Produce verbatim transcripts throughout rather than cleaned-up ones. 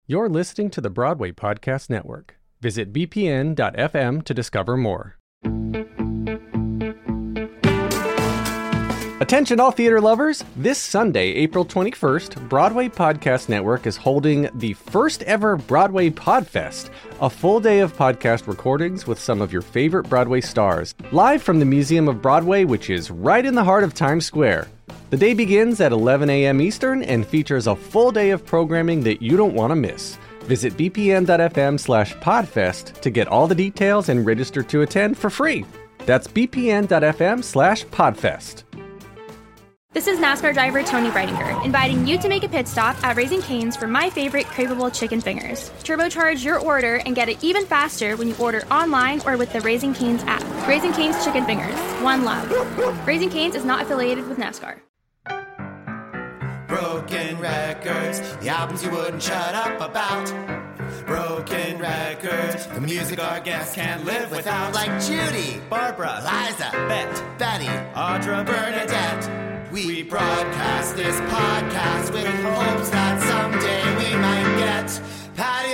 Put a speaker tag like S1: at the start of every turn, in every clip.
S1: You're listening to the Broadway Podcast Network. Visit b p n dot f m to discover more. Attention all theater lovers! This Sunday, April twenty-first, Broadway Podcast Network is holding the first ever Broadway Podfest, a full day of podcast recordings with some of your favorite Broadway stars, live from the Museum of Broadway, which is right in the heart of Times Square. The day begins at eleven a.m. Eastern and features a full day of programming that you don't want to miss. Visit b p n dot f m slash podfest to get all the details and register to attend for free. That's b p n dot f m slash podfest.
S2: This is NASCAR driver Tony Breidinger, inviting you to make a pit stop at Raising Cane's for my favorite craveable chicken fingers. Turbocharge your order and get it even faster when you order online or with the Raising Cane's app. Raising Cane's Chicken Fingers. One love. Raising Cane's is not affiliated with NASCAR.
S3: Broken records, the albums you wouldn't shut up about. Broken records, the music our guests can't live without. Like Judy, Barbara, Liza, Bet, Betty, Audra, Bernadette. We broadcast this podcast with hopes that someday we might get Patti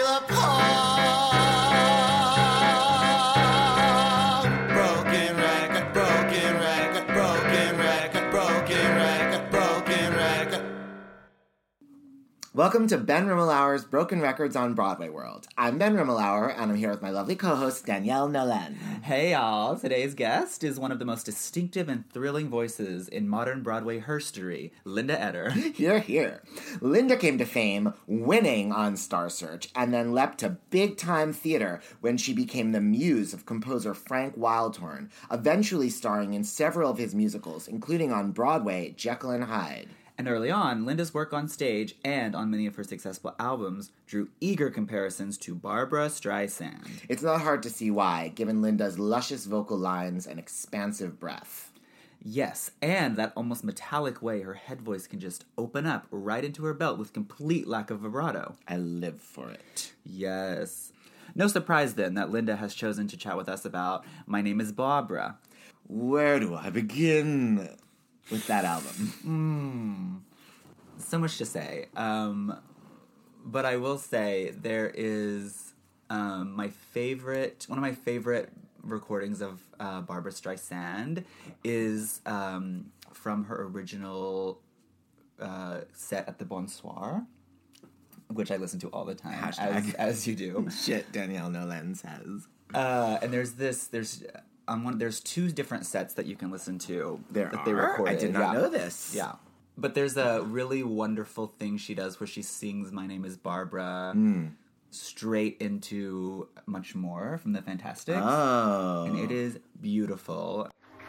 S3: LuPone. Broken record, broken record, broken record, broken record, broken record.
S4: Welcome to Ben Rimmelauer's Broken Records on Broadway World. I'm Ben Rimmelauer, and I'm here with my lovely co-host, Danielle Nolen.
S5: Hey y'all, today's guest is one of the most distinctive and thrilling voices in modern Broadway herstory, Linda Eder.
S4: Here, here. Linda came to fame winning on Star Search, and then leapt to big-time theater when she became the muse of composer Frank Wildhorn, eventually starring in several of his musicals, including on Broadway, Jekyll and Hyde.
S5: And early on, Linda's work on stage and on many of her successful albums drew eager comparisons to Barbra Streisand.
S4: It's not hard to see why, given Linda's luscious vocal lines and expansive breath.
S5: Yes, and that almost metallic way her head voice can just open up right into her belt with complete lack of vibrato.
S4: I live for it.
S5: Yes. No surprise, then, that Linda has chosen to chat with us about My Name is Barbra.
S4: Where do I begin with that album?
S5: Mm. So much to say. Um, but I will say there is um, my favorite, one of my favorite recordings of uh, Barbra Streisand is um, from her original uh, set at the Bonsoir, which I listen to all the time, as, as you do.
S4: Shit, Danielle Nolen says.
S5: Uh, and there's this, there's... Um, one, there's two different sets that you can listen to.
S4: There
S5: that
S4: are?
S5: They recorded.
S4: I did not
S5: yeah.
S4: know this.
S5: Yeah. But there's a really wonderful thing she does where she sings My Name is Barbra
S4: mm.
S5: straight into Much More from the Fantastics.
S4: Oh.
S5: And it is beautiful.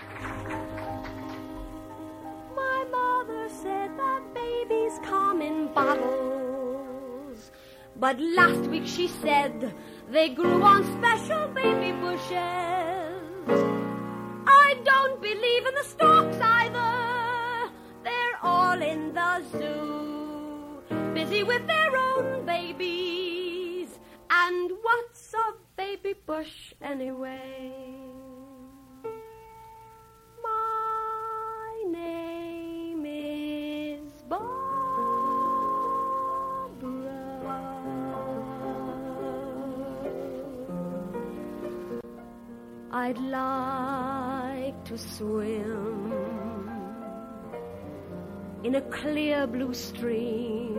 S6: My mother said that babies come in bottles, but last week she said they grew on special baby bushes. I don't believe in the stalks either. They're all in the zoo, busy with their own babies. And what's a baby bush anyway? My name is Barbra. I'd like to swim in a clear blue stream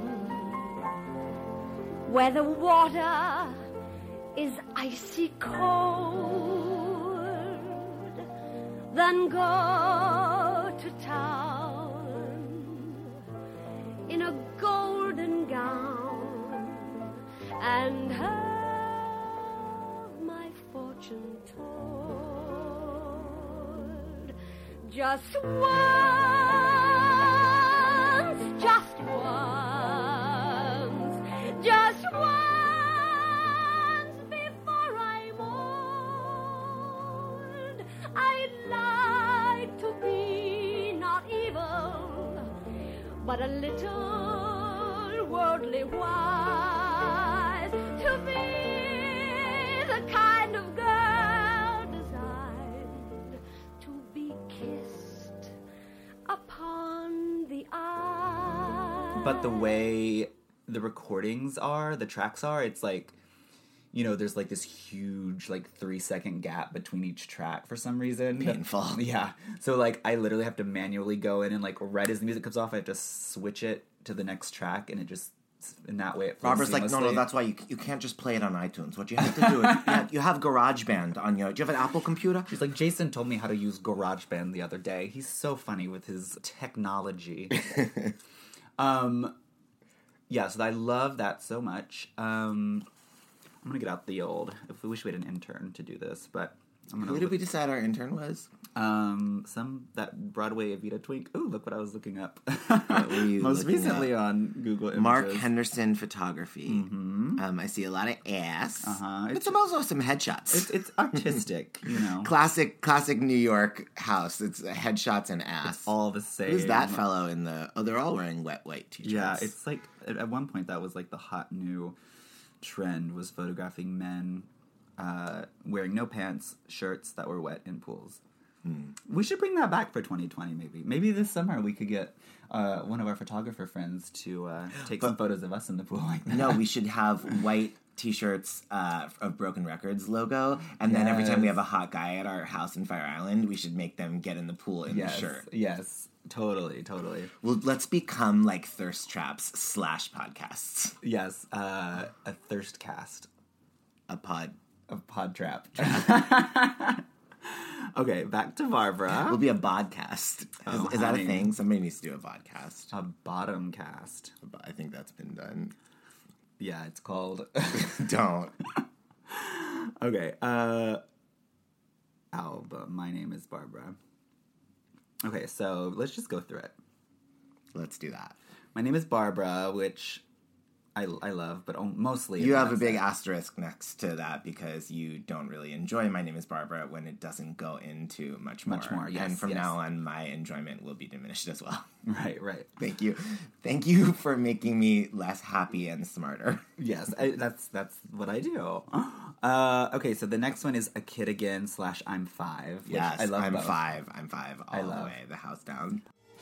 S6: where the water is icy cold, then go to town in a golden gown and have my fortune told. Just once, just once, just once before I'm old. I'd like to be not evil, but a little worldly wise, to be the kind of girl designed to be upon the eye.
S5: But the way the recordings are, the tracks are, it's like, you know, there's like this huge like three second gap between each track for some reason.
S4: Painful.
S5: Yeah. So like I literally have to manually go in and like right as the music comes off, I have to switch it to the next track, and it just in that way it flows
S4: Barbara's like, no, no,
S5: seamlessly.
S4: that's why you you can't just play it on iTunes. What you have to do is you have, you have GarageBand on your. Do you have an Apple computer?
S5: She's like, Jason told me how to use GarageBand the other day. He's so funny with his technology. um, yeah, so I love that so much. Um, I'm gonna get out the old. If we wish we had an intern to do this, but I'm gonna
S4: Who did we decide our intern was?
S5: Um, some that Broadway Evita twink. Oh, look what I was looking up.
S4: What were you
S5: Most
S4: looking
S5: recently
S4: up?
S5: on Google Images.
S4: Mark Henderson Photography. Mm-hmm. Um, I see a lot of ass.
S5: Uh-huh.
S4: But some also some headshots.
S5: It's, it's artistic, you know.
S4: classic, classic New York house. It's headshots and ass.
S5: All the same.
S4: Who's that fellow in the? Oh, they're all wearing wet white t-shirts.
S5: Yeah, it's like at, at one point that was like the hot new trend was photographing men uh, wearing no pants, shirts that were wet in pools. Hmm. We should bring that back for twenty twenty, maybe. Maybe this summer we could get uh, one of our photographer friends to uh, take
S4: But-
S5: some photos of us in the pool like that.
S4: No, we should have white t-shirts uh, of Broken Records logo, and then every time we
S5: Yes.
S4: have a hot guy at our house in Fire Island, we should make them get in the pool in
S5: yes,
S4: the shirt.
S5: yes, totally, totally.
S4: Well, let's become like thirst traps slash podcasts.
S5: Yes, uh, a thirst cast
S4: A pod.
S5: of Pod Trap. Okay, back to Barbara.
S4: Will be a podcast. Is,
S5: Oh,
S4: is that a
S5: honey.
S4: thing? Somebody needs to do a podcast.
S5: A bottom cast.
S4: I think that's been done.
S5: Yeah, it's called.
S4: Don't.
S5: Okay, uh, album. My name is Barbara. Okay, so let's just go through it.
S4: Let's do that.
S5: My name is Barbara, which I, I love, but o- mostly
S4: You have a
S5: that's
S4: big
S5: it.
S4: asterisk next to that because you don't really enjoy My Name is Barbara when it doesn't go into much more.
S5: Much more, yes,
S4: And from
S5: yes.
S4: now on, my enjoyment will be diminished as well.
S5: Right, right.
S4: Thank you. Thank you for making me less happy and smarter.
S5: Yes, I, that's that's what I do. Uh, okay, so the next one is A Kid Again slash I'm Five. Which
S4: Yes,
S5: I love
S4: I'm
S5: both.
S4: five. I'm five all
S5: I
S4: the
S5: love.
S4: way. The house down.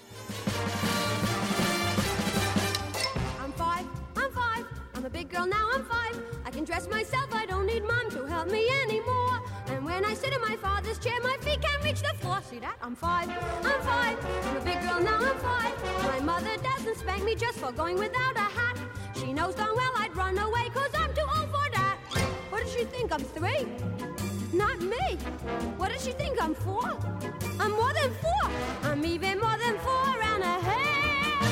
S6: I'm five, I'm five, I'm a big girl now, I'm five. I can dress myself, I don't need mom to help me anymore. And when I sit in my father's chair, my feet can't reach the floor. See that? I'm five, I'm five, I'm a big girl now, I'm five. My mother doesn't spank me just for going without a hat. She knows darn well I'd run away, cause I'm too old for that. What does she think, I'm three? Not me. What does she think, I'm four? I'm more than four. I'm even more than four and a half.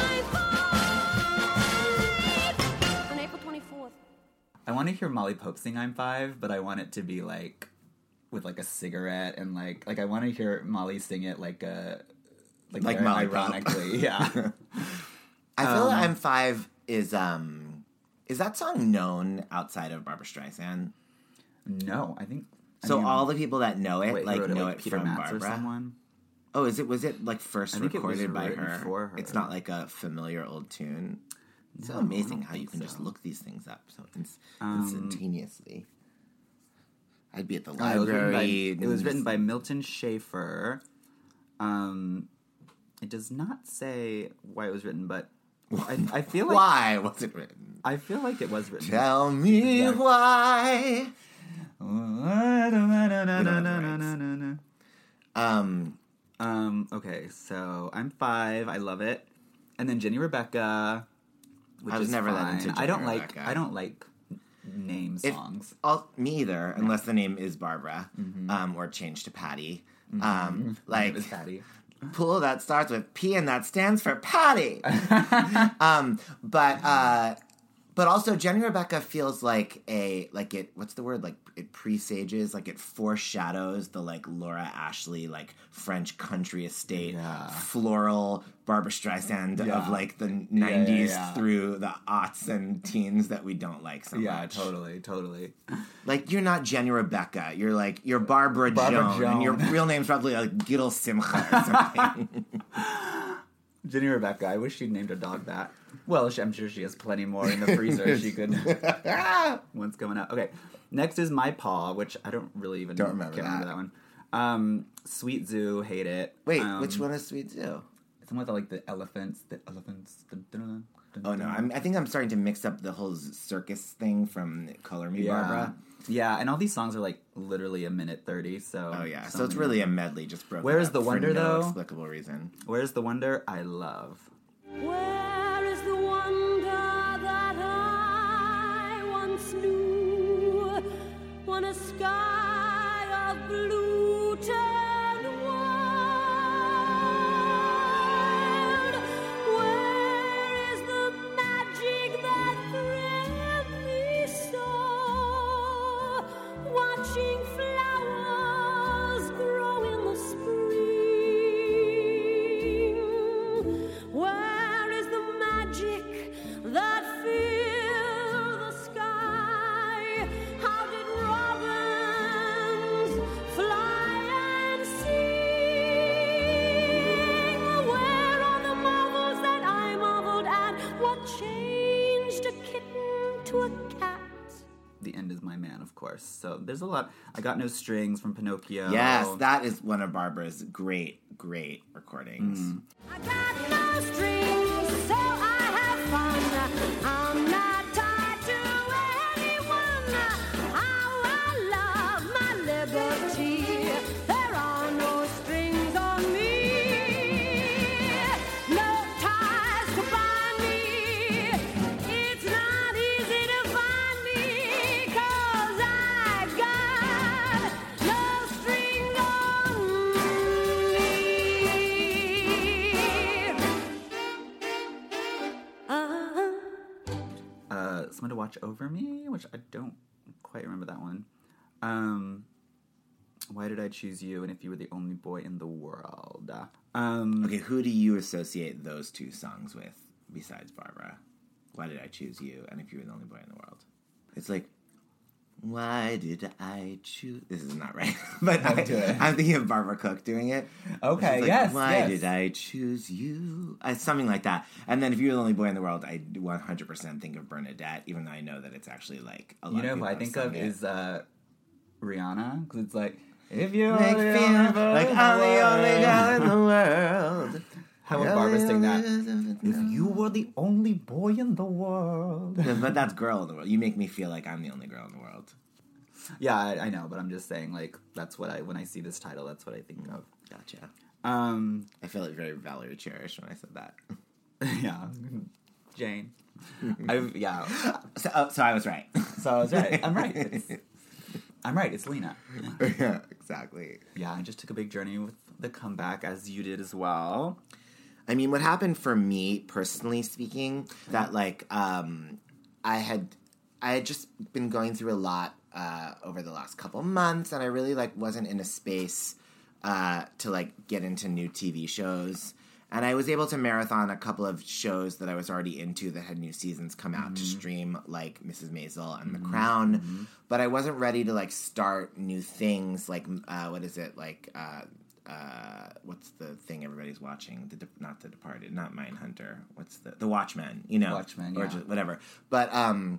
S6: I'm five. On April twenty-fourth.
S5: I want to hear Molly Pope sing I'm Five, but I want it to be like with like a cigarette and like like I want to hear Molly sing it like a like,
S4: Like
S5: very
S4: Molly Pope.
S5: ironically, yeah.
S4: I feel
S5: Um,
S4: like I'm five is um is that song known outside of Barbra Streisand?
S5: No, I think I
S4: So
S5: mean,
S4: all the people that know it
S5: wait,
S4: like
S5: wrote it,
S4: know
S5: like
S4: it
S5: Peter
S4: from
S5: Matz or
S4: Barbara.
S5: someone.
S4: Oh, is it was it like first
S5: I think it was
S4: recorded by
S5: written
S4: her?
S5: for her.
S4: It's not like a familiar old tune. It's so
S5: No, I
S4: amazing
S5: don't
S4: how you
S5: think
S4: can
S5: so.
S4: just look these things up so ins-
S5: Um,
S4: instantaneously. I'd be at the
S5: Oh, it was written by-
S4: library.
S5: It was written by Milton Schaefer. Um, it does not say why it was written, but I, I feel like
S4: Why was it written?
S5: I feel like it was written.
S4: Tell me
S5: Yeah.
S4: why. Um,
S5: Um, okay, so I'm five. I love it. And then Jenny Rebecca, which
S4: I was
S5: is
S4: never that
S5: fine.
S4: into
S5: I
S4: Jenny
S5: don't like.
S4: Rebecca.
S5: I don't like name
S4: if,
S5: songs.
S4: all, me either, unless the name is Barbara,
S5: Mm-hmm.
S4: um, or changed to Patty. Um, like
S5: It was Patty.
S4: pool that starts with P and that stands for Patty. um, but uh, but also Jenny Rebecca feels like a like it. What's the word? Like it presages, like it foreshadows the like Laura Ashley like French country estate
S5: Yeah.
S4: floral Barbra Streisand
S5: Yeah.
S4: of like the nineties
S5: yeah.
S4: through the aughts and teens that we don't like so
S5: Yeah,
S4: much.
S5: totally, totally.
S4: Like, you're not Jenny Rebecca. You're like, you're Barbara,
S5: Barbara
S4: Joan. And your
S5: Joan.
S4: real name's probably like Gittel Simcha or something.
S5: Jenny Rebecca. I wish she'd named a dog that. Well, she- I'm sure she has plenty more in the freezer. She could. One's coming out. Okay. Next is My Paw, which I don't really even
S4: Don't remember
S5: can't
S4: that.
S5: remember that one. Um, Sweet Zoo, hate it.
S4: Wait,
S5: Um,
S4: which one is Sweet Zoo?
S5: It's the one with the, like the elephants, the elephants. The,
S4: Oh no, I'm, I think I'm starting to mix up the whole circus thing from Color Me,
S5: Yeah.
S4: Barbara.
S5: Yeah, and all these songs are like literally a minute thirty, so...
S4: Oh yeah, so,
S5: so
S4: it's
S5: many.
S4: really a medley just broken
S5: Where is
S4: up
S5: the
S4: for
S5: Wonder,
S4: no
S5: though?
S4: inexplicable reason.
S5: Where's the Wonder? I love.
S6: Where is the wonder that I once knew when a sky of blue turned wild? Where is the magic that thrilled me so, watching flowers grow in the spring? Where is the magic that filled the sky? How did robins fly and sing? Where are the marvels that I marveled at? What changed a kitten to a cat?
S5: The End Is My Man, of course. So there's a lot. I Got No Strings from Pinocchio.
S4: Yes, that is one of Barbara's great, great recordings.
S6: I got no strings, so I have fun. I'm not tied to anyone. How I love my liberty. There are no strings on me. No ties to bind me. It's not easy to find me, 'cause I got no strings on me. Uh-huh.
S5: Uh, Someone to Watch Over Me, which I don't quite remember that one. Um, Why Did I Choose You? And If You Were the Only Boy in the World. Um,
S4: Okay, who do you associate those two songs with besides Barbara? Why Did I Choose You? And If You Were the Only Boy in the World. It's like, why did I choose... This is not right. But I,
S5: do it.
S4: I'm thinking of Barbara Cook doing it.
S5: Okay,
S4: She's like,
S5: yes,
S4: Why
S5: yes.
S4: did I choose you? Uh, something like that. And then If You Were the Only Boy in the World, I one hundred percent think of Bernadette, even though I know that it's actually like a lot
S5: you know
S4: of
S5: who
S4: people
S5: I
S4: have
S5: think
S4: sung
S5: of
S4: it.
S5: is uh, Rihanna, because it's like, if you
S4: Make
S5: were the
S4: feel
S5: only boy
S4: like
S5: in the
S4: I'm the only
S5: world.
S4: girl in the world.
S5: How would Barbara sing that? If you were the only boy in the world.
S4: Yeah, but that's girl in the world. You make me feel like I'm the only girl in the world.
S5: Yeah, I, I know, but I'm just saying, like, that's what I, when I see this title, that's what I think of.
S4: Gotcha.
S5: Um,
S4: I feel like very Valerie Cherish when I said that.
S5: yeah. Jane. I've, yeah.
S4: So, oh, so I was right.
S5: So I was right. I'm right. It's, I'm right. It's Lena.
S4: Yeah, exactly.
S5: Yeah, I just took a big journey with the comeback, as you did as well.
S4: I mean, what happened for me, personally speaking, that, like, um, I had, I had just been going through a lot uh, over the last couple months, and I really, like, wasn't in a space uh, to, like, get into new T V shows. And I was able to marathon a couple of shows that I was already into that had new seasons come out to stream, like Missus Maisel and The Crown. But I wasn't ready to, like, start new things, like, uh, what is it, like, uh, uh, what's the thing everybody's watching? The De- not The Departed, not Mindhunter. What's the The Watchmen? You know,
S5: Watchmen,
S4: or
S5: yeah.
S4: just whatever. But um,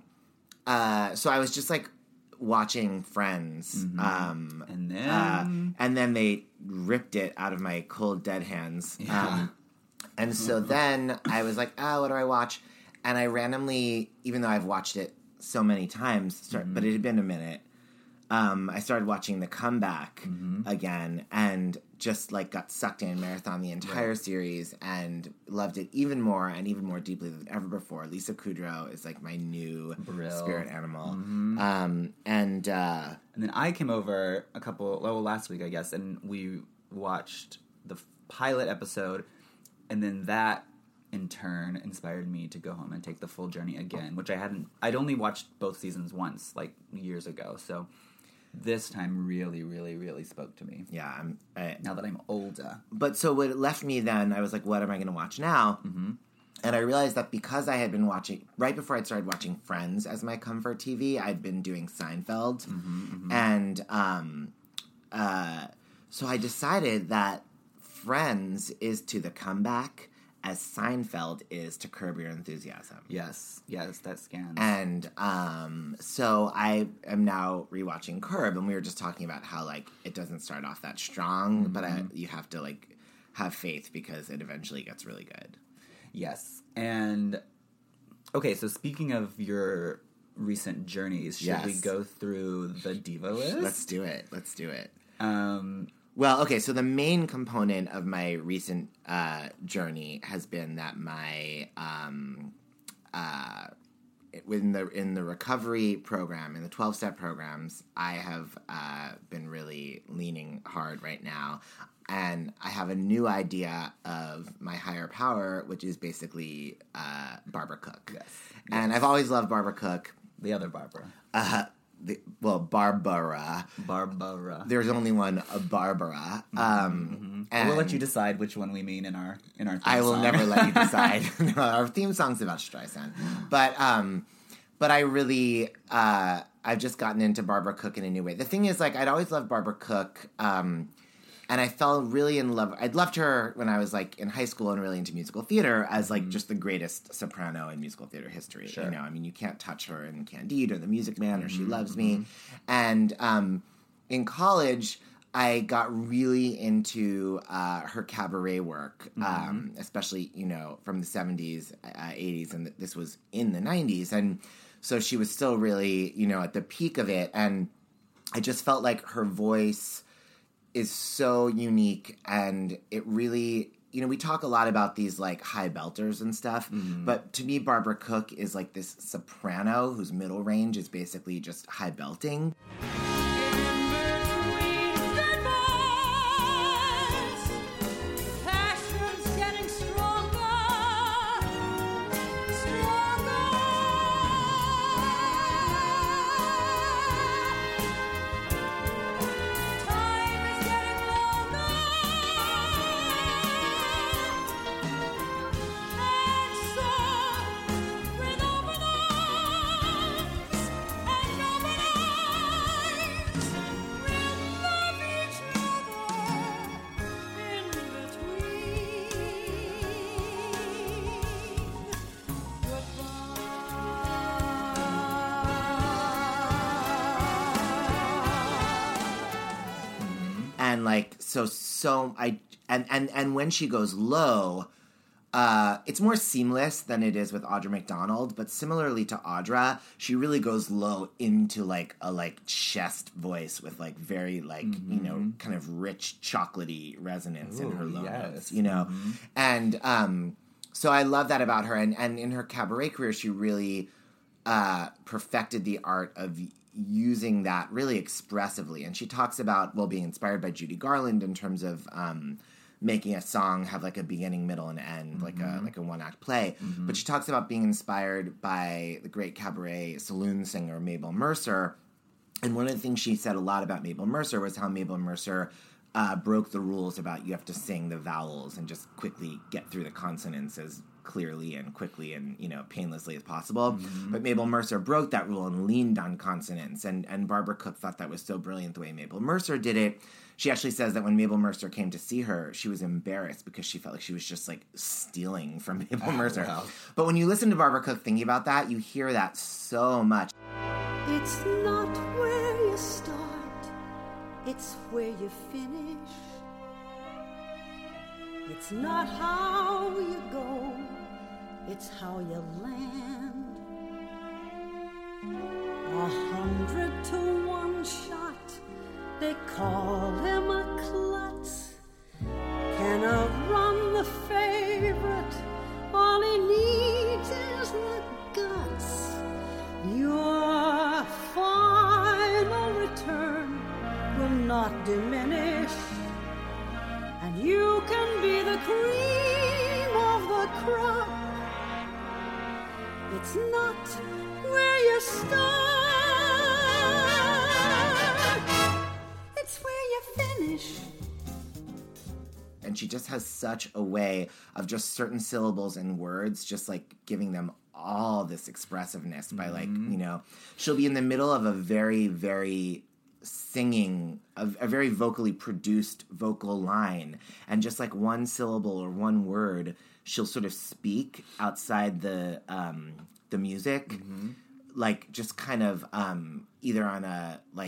S4: uh, so I was just like watching Friends, um,
S5: And then...
S4: uh, and then they ripped it out of my cold dead hands. Um, and so then I was like, oh, what do I watch? And I randomly, even though I've watched it so many times, start, but it had been a minute. Um, I started watching The Comeback again, and just like got sucked in, marathon the entire series, and loved it even more and even more deeply than ever before. Lisa Kudrow is like my new
S5: Brill.
S4: spirit animal, um, and uh,
S5: And then I came over a couple, well, last week, I guess, and we watched the f- pilot episode, and then that, in turn, inspired me to go home and take the full journey again, which I hadn't, I'd only watched both seasons once, like, years ago, so this time really, really, really spoke to me,
S4: yeah, I'm. I,
S5: now that I'm older.
S4: But so what it left me then, I was like, what am I going to watch now? Mm-hmm. And I realized that because I had been watching, right before I started watching Friends as my comfort T V, I'd been doing Seinfeld.
S5: Mm-hmm, mm-hmm.
S4: And um, uh, so I decided that Friends is to The Comeback as Seinfeld is to Curb Your Enthusiasm.
S5: Yes, yes, that scans.
S4: And um, so I am now rewatching Curb, and we were just talking about how, like, it doesn't start off that strong, but I, you have to, like, have faith because it eventually gets really good.
S5: Yes, and Okay, so speaking of your recent journeys, should
S4: Yes.
S5: we go through the diva list?
S4: Let's do it. Let's do it.
S5: Um,
S4: Well, okay, so the main component of my recent uh, journey has been that my um, uh, in the in the recovery program, in the twelve-step programs, I have uh, been really leaning hard right now. And I have a new idea of my higher power, which is basically uh, Barbara Cook.
S5: Yes.
S4: And I've always loved Barbara Cook.
S5: the other Barbara.
S4: Uh, the, well, Barbara.
S5: Barbara.
S4: There's only one, a Barbara. Um, and
S5: We'll let you decide which one we mean in our in our theme
S4: I will
S5: song.
S4: never let you decide. No, our theme song's about Streisand. But um, but I really, uh, I've just gotten into Barbara Cook in a new way. The thing is, like, I'd always loved Barbara Cook, um, and I fell really in love. I'd loved her when I was, like, in high school and really into musical theater as, like, just the greatest soprano in musical theater history.
S5: Sure.
S4: You know, I mean, you can't touch her in Candide or The Music Man or She Loves Me. And um, in college, I got really into uh, her cabaret work, um, especially, you know, from the seventies, uh, eighties, and th- this was in the nineties. And so she was still really, you know, at the peak of it. And I just felt like her voice is so unique, and it really, you know, we talk a lot about these, like, high belters and stuff, but to me, Barbara Cook is like this soprano whose middle range is basically just high belting. And like so so I and and and when she goes low, uh it's more seamless than it is with Audra McDonald, but similarly to Audra, she really goes low into like a like chest voice with like very like, you know, kind of rich chocolatey resonance in
S5: Ooh,
S4: her low
S5: yes.
S4: notes, you know. And um so I love that about her, and and in her cabaret career she really uh perfected the art of using that really expressively. And she talks about, well, being inspired by Judy Garland in terms of um, making a song have like a beginning, middle, and end, like a like a one act play. But she talks about being inspired by the great cabaret saloon singer Mabel Mercer. And one of the things she said a lot about Mabel Mercer was how Mabel Mercer uh, broke the rules about you have to sing the vowels and just quickly get through the consonants as clearly and quickly and, you know, painlessly as possible. Mm-hmm. But Mabel Mercer broke that rule and leaned on consonants. And, and Barbara Cook thought that was so brilliant the way Mabel Mercer did it. She actually says that when Mabel Mercer came to see her, she was embarrassed because she felt like she was just, like, stealing from Mabel oh, Mercer. Wow. But when you listen to Barbara Cook thinking about that, you hear that so much.
S7: It's not where you start, it's where you finish. It's not how you go, it's how you land. A hundred to one shot, they call him a klutz. Can outrun the favorite, all he needs is the guts. Your final return will not diminish, and you can be the cream of the crop. It's not where you start, it's where you finish.
S4: And she just has such a way of just certain syllables and words, just like giving them all this expressiveness by like, mm-hmm. you know, she'll be in the middle of a very, very singing, a, a very vocally produced vocal line, and just like one syllable or one word, she'll sort of speak outside the um, the music, mm-hmm. like just kind of um, either on a like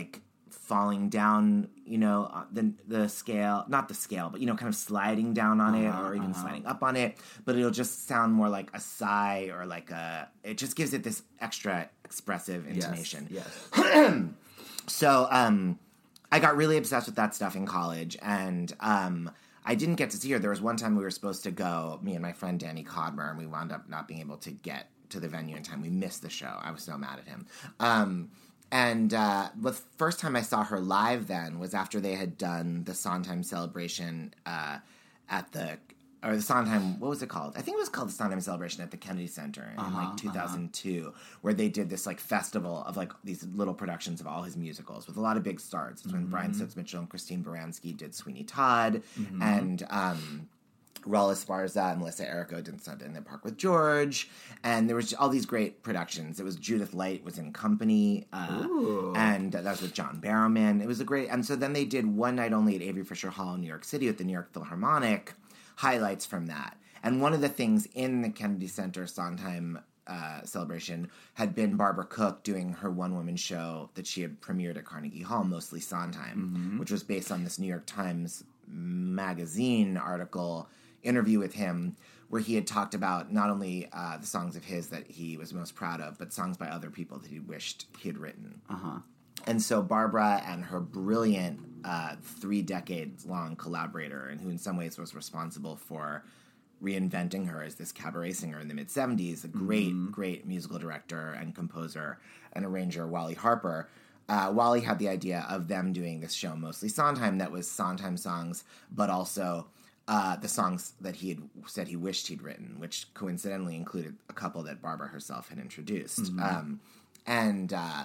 S4: falling down, you know, uh, the the scale, not the scale, but, you know, kind of sliding down on it or even uh-huh. sliding up on it. But it'll just sound more like a sigh or like a, it just gives it this extra expressive intonation.
S5: Yes. yes.
S4: So, um, I got really obsessed with that stuff in college, and um, I didn't get to see her. There was one time we were supposed to go, me and my friend Danny Codmer, and we wound up not being able to get to the venue in time. We missed the show. I was so mad at him. Um, and uh, the first time I saw her live then was after they had done the Sondheim celebration uh, at the, or the Sondheim, what was it called? I think it was called the Sondheim Celebration at the Kennedy Center in uh-huh, like two thousand two, uh-huh. where they did this like festival of like these little productions of all his musicals with a lot of big stars. It's mm-hmm. when Brian Stokes Mitchell and Christine Baranski did Sweeney Todd, mm-hmm. and um, Raul Esparza and Melissa Errico did Sunday in the Park with George, and there was all these great productions. It was Judith Light was in Company, uh, and that was with John Barrowman. It was a great, and so then they did one night only at Avery Fisher Hall in New York City with the New York Philharmonic. Highlights from that. And one of the things in the Kennedy Center Sondheim uh, celebration had been Barbara Cook doing her one-woman show that she had premiered at Carnegie Hall, mostly Sondheim, mm-hmm. which was based on this New York Times magazine article, interview with him, where he had talked about not only uh, the songs of his that he was most proud of, but songs by other people that he wished he had written.
S5: Uh-huh.
S4: And so Barbara and her brilliant uh, three decades long collaborator, and who in some ways was responsible for reinventing her as this cabaret singer in the mid seventies, a great, mm-hmm. great musical director and composer and arranger, Wally Harper. Uh, Wally had the idea of them doing this show, mostly Sondheim, that was Sondheim songs, but also uh, the songs that he had said he wished he'd written, which coincidentally included a couple that Barbara herself had introduced. Mm-hmm. Um, and... Uh,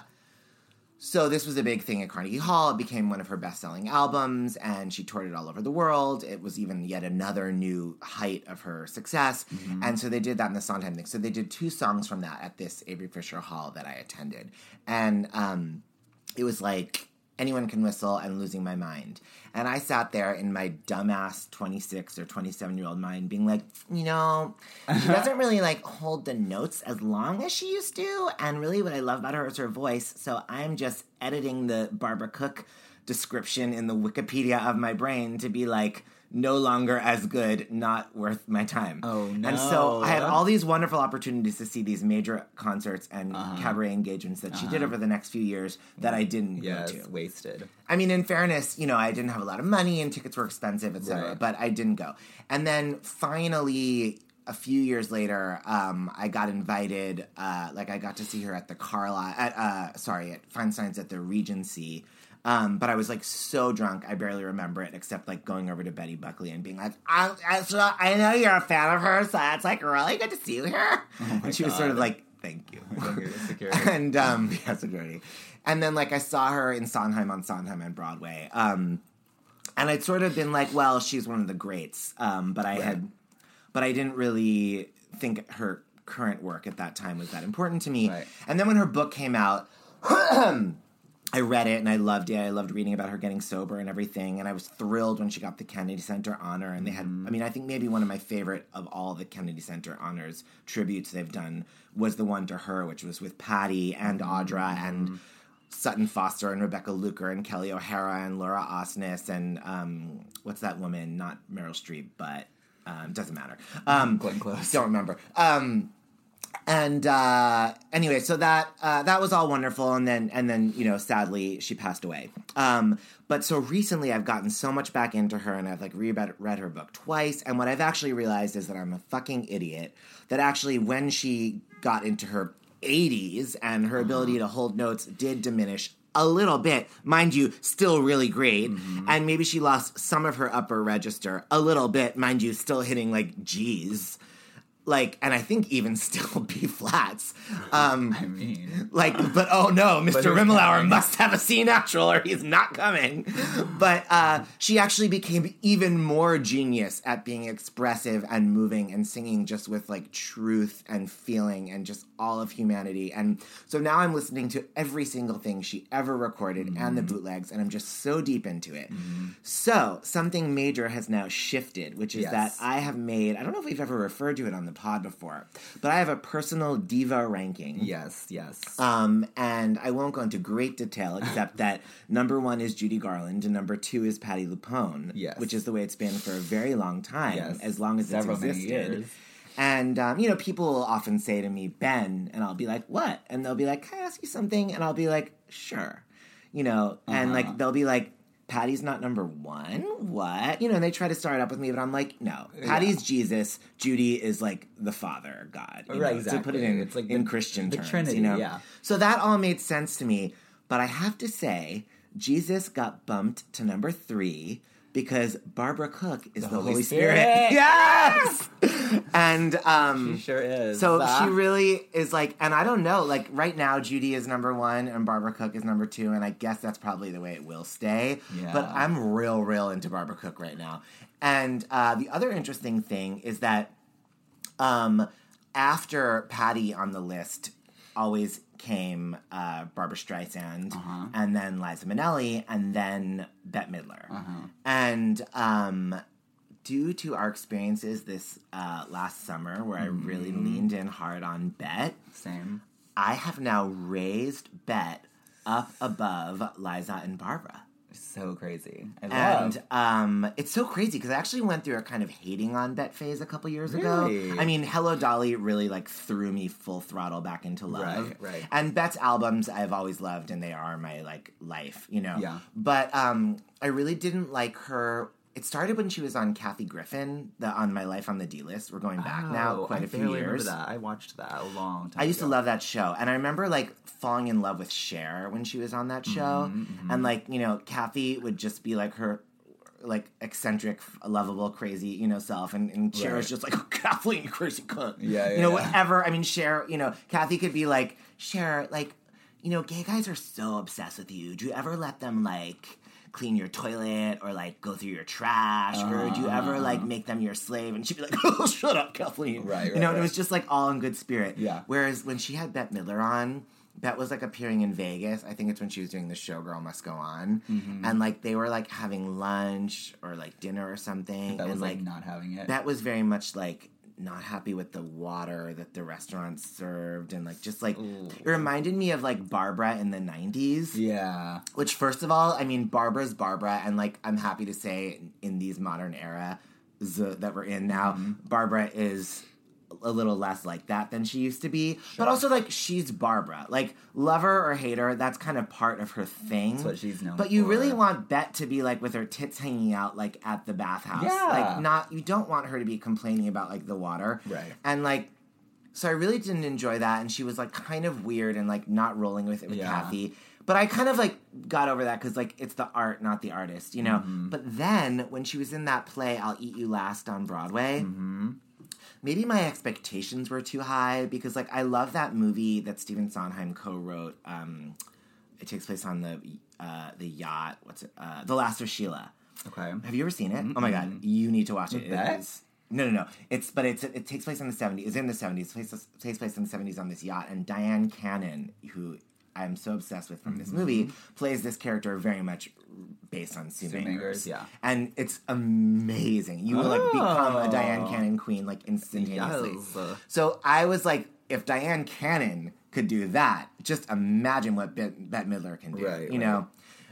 S4: So this was a big thing at Carnegie Hall. It became one of her best-selling albums, and she toured it all over the world. It was even yet another new height of her success. Mm-hmm. And so they did that in the Sondheim thing. So they did two songs from that at this Avery Fisher Hall that I attended. And um, it was like Anyone Can Whistle and Losing My Mind. And I sat there in my dumbass twenty-six or twenty-seven-year-old mind being like, you know, she doesn't really, like, hold the notes as long as she used to. And really what I love about her is her voice. So I'm just editing the Barbara Cook description in the Wikipedia of my brain to be like, no longer as good, not worth my time.
S5: Oh, no.
S4: And so I had all these wonderful opportunities to see these major concerts and uh-huh. cabaret engagements that uh-huh. she did over the next few years that I didn't
S5: yes,
S4: go to.
S5: wasted.
S4: I mean, in fairness, you know, I didn't have a lot of money and tickets were expensive, et cetera, right. but I didn't go. And then finally, a few years later, um, I got invited, uh, like I got to see her at the Carlisle, at, uh, sorry, at Feinstein's at the Regency. Um, but I was, like, so drunk, I barely remember it, except, like, going over to Betty Buckley and being like, I, I, so I know you're a fan of her, so it's, like, really good to see you here.
S5: Oh
S4: and she
S5: God.
S4: was sort of like, thank you.
S5: Security.
S4: and, um, yeah, security. And then, like, I saw her in Sondheim on Sondheim on Broadway. Um, and I'd sort of been like, well, she's one of the greats. Um, but I right. had, but I didn't really think her current work at that time was that important to me.
S5: Right.
S4: And then when her book came out, I read it and I loved it. I loved reading about her getting sober and everything. And I was thrilled when she got the Kennedy Center honor. And they had, I mean, I think maybe one of my favorite of all the Kennedy Center honors tributes they've done was the one to her, which was with Patty and Audra mm-hmm. and Sutton Foster and Rebecca Luker and Kelly O'Hara and Laura Osnes and um, what's that woman? Not Meryl Streep, but um, doesn't matter. Um,
S5: Glenn Close.
S4: Don't remember. Um, And uh, anyway, so that uh, that was all wonderful, and then and then you know, sadly, she passed away. Um, but so recently, I've gotten so much back into her, and I've like read read her book twice. And what I've actually realized is that I'm a fucking idiot. That actually, when she got into her eighties and her uh-huh. ability to hold notes did diminish a little bit, mind you, still really great. Mm-hmm. And maybe she lost some of her upper register a little bit, mind you, still hitting like G's. Like, and I think even still B flats. Um,
S5: I mean,
S4: like, but oh no, Mister Rimmelauer must have a C natural or he's not coming. But uh, she actually became even more genius at being expressive and moving and singing just with like truth and feeling and just all of humanity. And so now I'm listening to every single thing she ever recorded mm-hmm. and the bootlegs, and I'm just so deep into it. Mm-hmm. So something major has now shifted, which is
S5: yes.
S4: that I have made, I don't know if we've ever referred to it on the the pod before. But I have a personal diva ranking.
S5: Yes, yes.
S4: Um, and I won't go into great detail, except that number one is Judy Garland, and number two is Patti LuPone.
S5: Yes.
S4: Which is the way it's been for a very long time,
S5: Yes.
S4: as long as
S5: Several
S4: it's
S5: many
S4: existed.
S5: years.
S4: And, um, you know, people will often say to me, Ben, and I'll be like, what? And they'll be like, can I ask you something? And I'll be like, sure. You know, and,
S5: Uh-huh.
S4: like, they'll be like, Patty's not number one? What? You know, and they try to start up with me, but I'm like, no. Patty's
S5: Yeah.
S4: Jesus. Judy is, like, the Father, God. You
S5: Right,
S4: know,
S5: exactly.
S4: To put it in,
S5: It's like
S4: in
S5: the-
S4: Christian
S5: the
S4: terms,
S5: Trinity,
S4: you know?
S5: yeah.
S4: So that all made sense to me, but I have to say, Jesus got bumped to number three because Barbara Cook is the,
S5: The
S4: Holy,
S5: Holy
S4: Spirit.
S5: Spirit.
S4: Yes! And, um...
S5: She sure is.
S4: So
S5: Ah.
S4: she really is like, and I don't know, like right now Judy is number one and Barbara Cook is number two, and I guess that's probably the way it will stay.
S5: Yeah.
S4: But I'm real, real into Barbara Cook right now. And uh, the other interesting thing is that um, after Patty on the list always came uh, Barbara Streisand,
S5: Uh-huh.
S4: and then Liza Minnelli, and then Bette Midler.
S5: Uh-huh.
S4: And um, due to our experiences this uh, last summer, where I really leaned in hard on Bette,
S5: Same.
S4: I have now raised Bette up above Liza and Barbara.
S5: So crazy. I love.
S4: And um, it's so crazy because I actually went through a kind of hating on Bette phase a couple years ago.
S5: Really?
S4: I mean, Hello Dolly really like threw me full throttle back into love.
S5: Right, right.
S4: And Bette's albums I've always loved, and they are my like life, you know.
S5: Yeah.
S4: But um, I really didn't like her. It started when she was on Kathy Griffin, the on My Life on the D List. We're going back now
S5: Oh,
S4: quite
S5: I
S4: a few
S5: barely
S4: years.
S5: remember that. I watched that a long time
S4: I used to
S5: ago.
S4: love that show, and I remember like falling in love with Cher when she was on that show,
S5: Mm-hmm,
S4: and like you know, Kathy would just be like her, like eccentric, lovable, crazy, you know, self, and, and Cher was
S5: Right.
S4: just like, oh, Kathleen, you crazy cunt,
S5: Yeah, yeah,
S4: you know,
S5: yeah.
S4: whatever. I mean, Cher, you know, Kathy could be like, Cher, like, you know, gay guys are so obsessed with you. Do you ever let them like clean your toilet or like go through your trash, or do you ever like make them your slave? And she'd be like, oh, shut up, Kathleen.
S5: Right, right,
S4: you know, and it
S5: right.
S4: was just like all in good spirit.
S5: Yeah.
S4: Whereas when she had Bette Midler on, Bette was like appearing in Vegas. I think it's when she was doing the Showgirl Must Go On,
S5: Mm-hmm.
S4: and like they were like having lunch or like dinner or something,
S5: That
S4: and
S5: was
S4: like,
S5: like not having it.
S4: that was very much like not happy with the water that the restaurant served, and like just like it reminded me of like Barbara in the nineties.
S5: Yeah.
S4: Which, first of all, I mean, Barbara's Barbara, and like I'm happy to say, in these modern era z- that we're in now, Barbara is a little less like that than she used to be. But also, like, she's Barbara. Like, love her or hate her, that's kind of part of her thing.
S5: That's what she's known
S4: But you
S5: for.
S4: really want Bette to be like with her tits hanging out, like at the bathhouse.
S5: Yeah.
S4: Like, not you don't want her to be complaining about like the water.
S5: Right.
S4: And like. So I really didn't enjoy that, and she was like kind of weird and like not rolling with it with
S5: Yeah.
S4: Kathy. But I kind of like got over that because like it's the art, not the artist, you know.
S5: Mm-hmm.
S4: But then when she was in that play, I'll Eat You Last on Broadway,
S5: Mm-hmm.
S4: maybe my expectations were too high because like I love that movie that Stephen Sondheim co-wrote. Um, it takes place on the uh, the yacht. What's it? Uh, the Last of Sheila.
S5: Okay.
S4: Have you ever seen it? Oh my god, you need to watch it. It
S5: Bette?
S4: is- No, no, no. It's but it's it takes place in the seventies. It's in the seventies. It takes, takes place in the seventies on this yacht, and Diane Cannon, who I'm so obsessed with from this movie, plays this character very much based on Sue
S5: Sue
S4: Mengers.
S5: Mengers, yeah.
S4: And it's amazing. You will like become a
S5: Oh.
S4: Diane Cannon queen like instantaneously.
S5: Yes.
S4: So I was like, if Diane Cannon could do that, just imagine what Bette Bette Midler can do.
S5: Right,
S4: you know.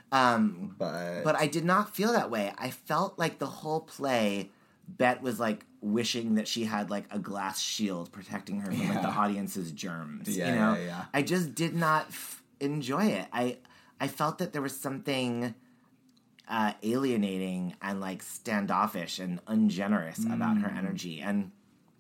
S4: Um,
S5: But
S4: but I did not feel that way. I felt like the whole play, Bette was like wishing that she had like a glass shield protecting her from like the
S5: Yeah.
S4: audience's germs.
S5: Yeah,
S4: you know,
S5: yeah, yeah.
S4: I just did not f- enjoy it. I I felt that there was something uh, alienating and like standoffish and ungenerous about her energy, and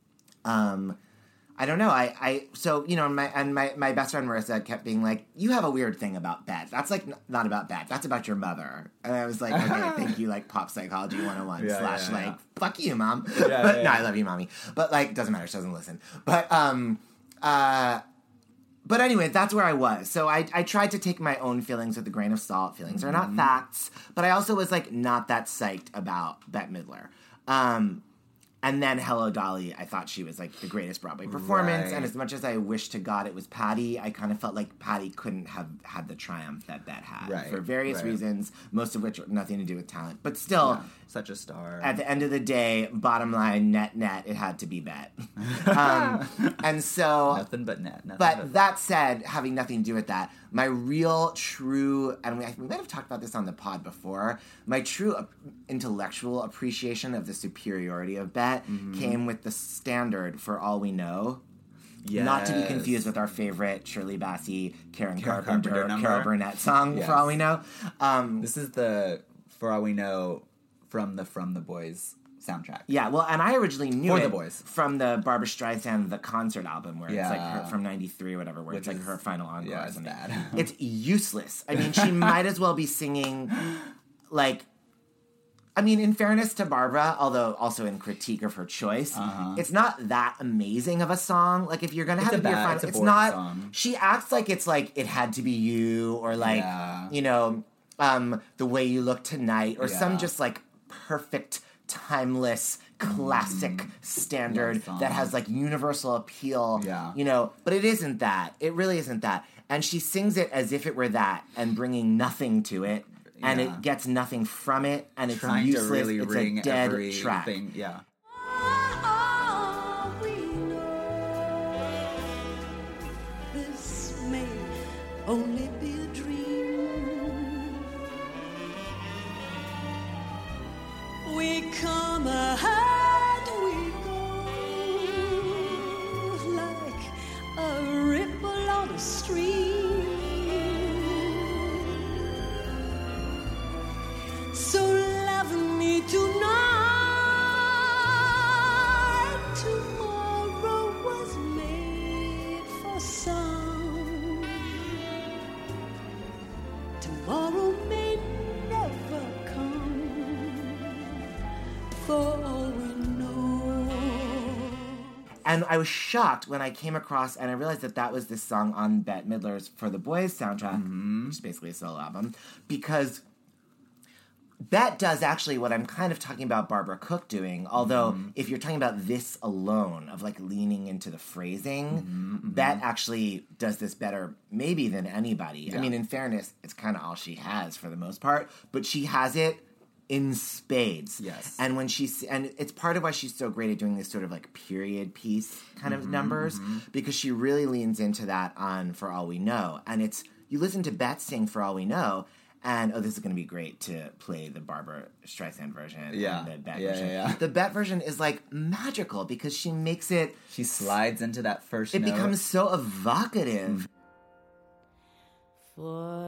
S4: um. I don't know. I, I so you know, my and my, my best friend Marissa kept being like, "You have a weird thing about Bette. That's like n- not about Bette. That's about your mother." And I was like, "Okay, thank you, like pop psychology one oh one
S5: Yeah,
S4: slash
S5: yeah,
S4: like
S5: yeah.
S4: fuck you, mom."
S5: Yeah,
S4: but
S5: yeah,
S4: no,
S5: yeah.
S4: I love you, mommy. But like, doesn't matter. She doesn't listen. But um, uh, but anyway, that's where I was. So I I tried to take my own feelings with a grain of salt. Feelings are
S5: Mm-hmm.
S4: not facts. But I also was like not that psyched about Bette Midler. Um. And then Hello, Dolly, I thought she was, like, the greatest Broadway performance.
S5: Right.
S4: And as much as I wish to God it was Patty, I kind of felt like Patty couldn't have had the triumph that Bette had.
S5: Right.
S4: For various
S5: Right.
S4: reasons, most of which are nothing to do with talent. But still,
S5: Yeah. Such a star.
S4: at the end of the day, bottom line, net, net, it had to be Bette. um, and so...
S5: Nothing but net. Nothing
S4: But
S5: but
S4: that said, having nothing to do with that, my real, true, and we, we might have talked about this on the pod before, my true uh, intellectual appreciation of the superiority of Bette mm-hmm. came with the standard For All We Know.
S5: Yes.
S4: Not to be confused with our favorite Shirley Bassey, Karen,
S5: Karen
S4: Carpenter,
S5: Carpenter
S4: Carol Burnett song,
S5: Yes.
S4: For All We Know. Um,
S5: This is the For All We Know from the From the Boys soundtrack.
S4: Yeah, well, and I originally knew
S5: For
S4: it
S5: the Boys.
S4: from the Barbra Streisand The Concert album, where
S5: Yeah.
S4: it's like her, from ninety-three or whatever, where
S5: Which
S4: it's like
S5: is-
S4: her final encore.
S5: yeah,
S4: or
S5: it's
S4: something.
S5: bad.
S4: It's useless. I mean, she might as well be singing, like, I mean, in fairness to Barbara, although also in critique of her choice,
S5: Uh-huh.
S4: it's not that amazing of a song. Like, if you're gonna
S5: It's
S4: have
S5: a
S4: it be your
S5: bad-
S4: final,
S5: it's a
S4: it's
S5: boring
S4: not.
S5: song.
S4: She acts like it's like It Had to Be You, or like,
S5: Yeah.
S4: you know, um, The Way You Look Tonight, or some
S5: Yeah.
S4: just like perfect, timeless, classic
S5: Mm.
S4: standard
S5: Love song.
S4: that has like universal appeal.
S5: Yeah.
S4: You know, but it isn't that. It really isn't that. And she sings it as if it were that, and bringing nothing to it. And
S5: Yeah.
S4: it gets nothing from it, and it's
S5: Trying
S4: useless.
S5: to really
S4: it's
S5: ring
S4: a dead
S5: everything.
S4: track.
S5: Yeah.
S7: All we know, this may only be a dream. We come ahead, we go like a ripple on a stream. So love me tonight. Tomorrow was made for some. Tomorrow may never come. For all we know.
S4: And I was shocked when I came across, and I realized that that was this song on Bette Midler's For the Boys soundtrack,
S5: Mm-hmm.
S4: which is basically a solo album, because Bette does actually what I'm kind of talking about Barbara Cook doing, although
S5: Mm-hmm.
S4: if you're talking about this alone, of like leaning into the phrasing,
S5: Mm-hmm,
S4: Bette actually does this better maybe than anybody. I
S5: Yeah.
S4: mean, in fairness, it's kind of all she has for the most part, but she has it in spades.
S5: Yes.
S4: And when she's, and it's part of why she's so great at doing this sort of like period piece kind of numbers, because she really leans into that on For All We Know. And it's, you listen to Bette sing For All We Know, and, oh, this is going to be great to play the Barbra Streisand version
S5: Yeah.
S4: and the Bette
S5: Yeah,
S4: version.
S5: yeah, yeah.
S4: The Bette version is, like, magical because she makes it,
S5: She slides into that first
S4: it
S5: note.
S4: becomes so evocative.
S6: For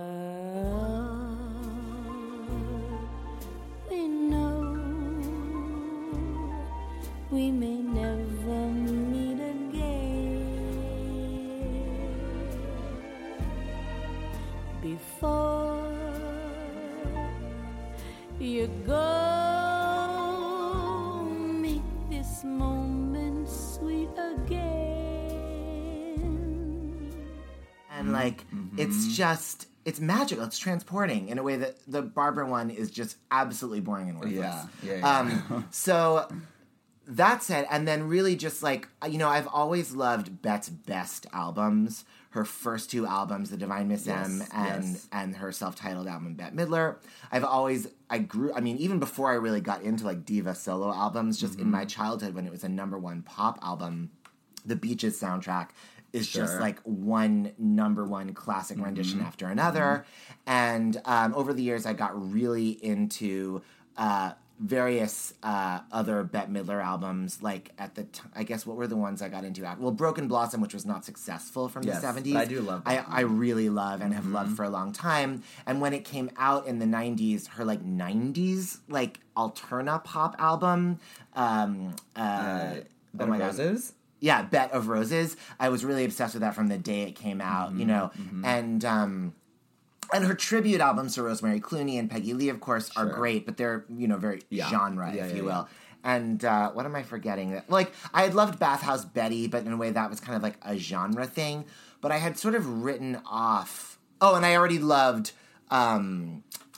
S6: we know we may never meet again. Before you go, make this moment sweet again.
S4: And, like, it's just, it's magical. It's transporting in a way that the Barbara one is just absolutely boring and worthless.
S5: Yeah, yeah, yeah.
S4: Um, so, that said, and then really just, like, you know, I've always loved Bette's best albums. Her first two albums, The Divine Miss
S5: Yes,
S4: M and
S5: yes.
S4: and her self-titled album, Bette Midler. I've always, I grew, I mean, even before I really got into, like, diva solo albums, just in
S5: Mm-hmm.
S4: my childhood when it was a number one pop album, the Beaches soundtrack is just
S5: Sure.
S4: like one number one classic rendition
S5: Mm-hmm.
S4: after another. And um, over the years, I got really into uh, various uh, other Bette Midler albums. Like at the, t- I guess what were the ones I got into? Well, Broken Blossom, which was not successful from
S5: Yes,
S4: the seventies.
S5: I do love
S4: I,
S5: that
S4: I really love and have
S5: Mm-hmm.
S4: loved for a long time. And when it came out in the nineties, her like nineties like alterna pop album. Um, uh,
S5: Uh,
S4: oh
S5: Bed
S4: my
S5: of
S4: God.
S5: Roses?
S4: Yeah, Bet of Roses. I was really obsessed with that from the day it came out,
S5: Mm-hmm,
S4: you know. And um and her tribute albums to Rosemary Clooney and Peggy Lee, of course, are
S5: Sure.
S4: great, but they're, you know, very
S5: Yeah.
S4: genre,
S5: Yeah,
S4: if
S5: yeah,
S4: you
S5: yeah.
S4: will. And uh, what am I forgetting? Like, I had loved Bathhouse Betty, but in a way that was kind of like a genre thing. But I had sort of written off... Oh, and I already loved... Um,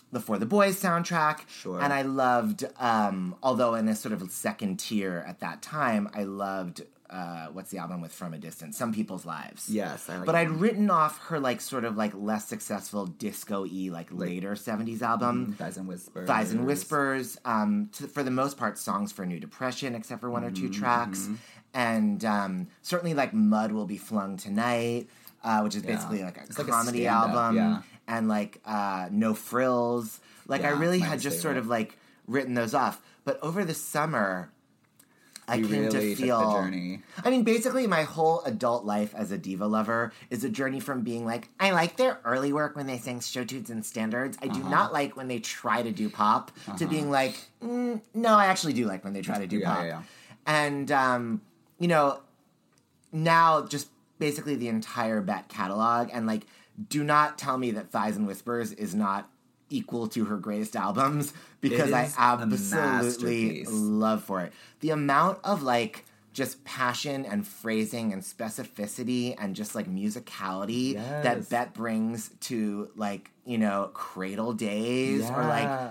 S4: the For the Boys soundtrack.
S5: Sure.
S4: And I loved, um, although in a sort of second tier at that time, I loved, uh, what's the album with From a Distance? Some People's Lives.
S5: Yes, I like
S4: But
S5: that
S4: I'd
S5: one.
S4: written off her, like, sort of, like, less successful disco-y, like, later seventies album.
S5: Thighs and Whispers.
S4: Thighs and Whispers. Um, to, for the most part, songs for New Depression, except for one or two tracks. And um, certainly, like, Mud Will Be Flung Tonight, uh, which is
S5: Yeah.
S4: basically, like, a
S5: It's like a
S4: comedy
S5: stand-up,
S4: album.
S5: yeah.
S4: And, like, uh, No Frills. Like, I
S5: Yeah,
S4: really
S5: my
S4: had just sort
S5: favorite.
S4: of, like, written those off. But over the summer, I
S5: You
S4: came
S5: really
S4: to
S5: took
S4: feel
S5: the journey.
S4: I mean, basically, my whole adult life as a diva lover is a journey from being like, I like their early work when they sang show tunes and standards. I do
S5: Uh-huh.
S4: not like when they try to do pop. To being like, mm, no, I actually do like when they try to do
S5: Yeah,
S4: pop.
S5: yeah, yeah.
S4: And um, you know, now just basically the entire Bette catalog, and like, do not tell me that Thighs and Whispers is not equal to her greatest albums, because
S5: It
S4: I
S5: is a
S4: absolutely
S5: masterpiece.
S4: love for it. The amount of like just passion and phrasing and specificity and just like musicality
S5: Yes.
S4: that Bette brings to like, you know, Cradle Days or like
S5: Yeah.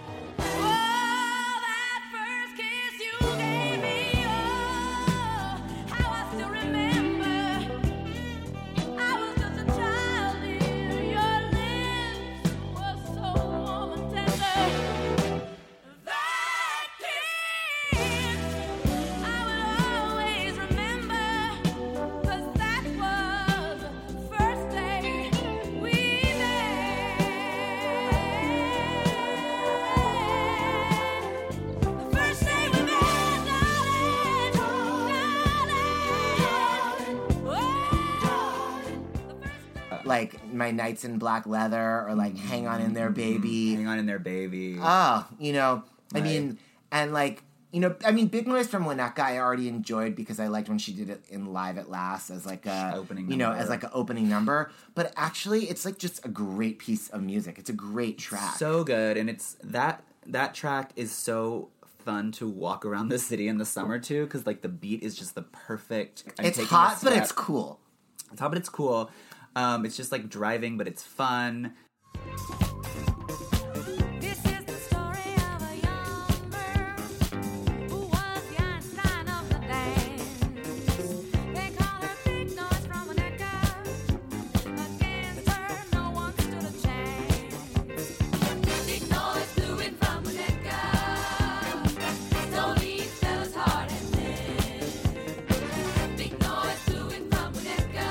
S4: like My Nights in Black Leather or like Hang On In There Baby.
S5: Hang On In There Baby.
S4: Oh, you know, I
S5: Right.
S4: mean, and like, you know, I mean, Big Noise from Winnetka I already enjoyed because I liked when she did it in Live at Last as like a
S5: Opening
S4: you know,
S5: number.
S4: as like an opening number. But actually, it's like just a great piece of music. It's a great track.
S5: So good, and it's that that track is so fun to walk around the city in the summer to, because like the beat is just the perfect. I'm
S4: it's
S5: taking a
S4: hot, but
S5: step.
S4: it's cool.
S5: It's hot, but it's cool. Um, it's just like driving, but it's fun.
S8: This is the story of a young girl who was the Einstein of the dance. They call her Big Noise from Winnetka. Against her, no one stood a chance. Big Noise blew in from Winnetka. Stole these fellas hard and thin. Big Noise blew in from Winnetka.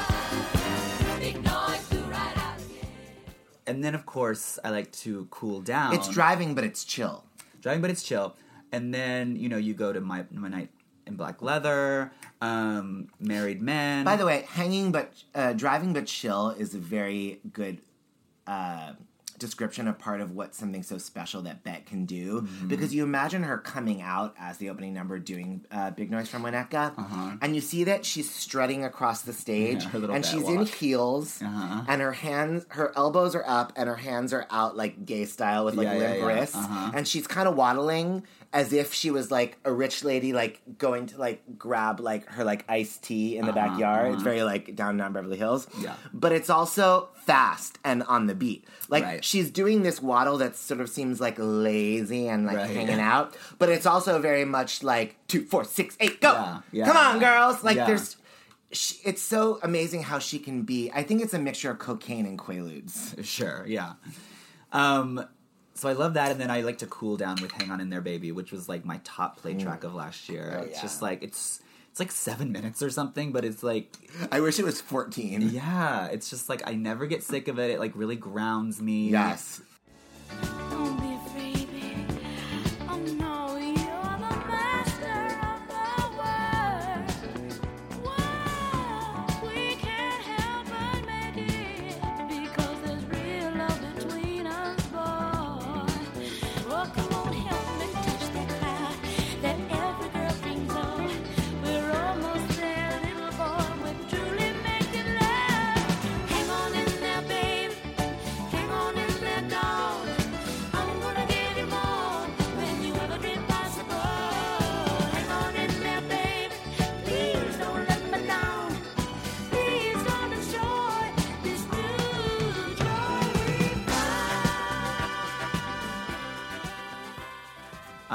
S8: Big Noise blew right out again.
S5: And then, of course, I like to cool down.
S4: It's driving, but it's chill.
S5: driving, but it's chill. And then, you know, you go to my my night in Black Leather, um, Married Men.
S4: By the way, hanging but uh, driving but chill is a very good uh, description of part of what something so special that Bette can do.
S5: Mm-hmm.
S4: Because you imagine her coming out as the opening number doing uh, Big Noise from Winnetka,
S5: Uh-huh.
S4: and you see that she's strutting across the stage,
S5: Yeah, her little
S4: and
S5: bat
S4: she's in
S5: walk.
S4: heels,
S5: Uh-huh.
S4: and her hands, her elbows are up, and her hands are out like gay style with like
S5: Yeah, yeah,
S4: limp
S5: yeah.
S4: wrists,
S5: Uh-huh.
S4: and she's kind of waddling as if she was like a rich lady, like going to like grab like her like iced tea in the
S5: Uh-huh,
S4: backyard.
S5: uh-huh.
S4: It's very like down and down Beverly Hills.
S5: Yeah.
S4: But it's also fast and on the beat. Like
S5: Right.
S4: she's doing this waddle that sort of seems like lazy and like
S5: Right.
S4: hanging out, but it's also very much like two, four, six, eight, go!
S5: Yeah, yeah.
S4: Come on, girls! Like
S5: Yeah.
S4: there's. She, it's so amazing how she can be. I think it's a mixture of cocaine and Quaaludes.
S5: Sure, yeah. Um, so I love that, and then I like to cool down with "Hang On In There, Baby," which was like my top play track of last year.
S4: Oh,
S5: it's
S4: yeah.
S5: just like it's it's like seven minutes or something, but it's like
S4: I wish it was fourteen.
S5: yeah, it's just like I never get sick of it. It like really grounds me.
S4: Yes.
S8: Don't be afraid, baby. Oh no, you're the master of the world. Whoa, we can't help but make it because there's real love between us, boy. Oh, come on, help me touch that cloud that every girl dreams of. We're almost there, little boy. We're truly making love. Hang on in there, babe. Hang on in there, dog.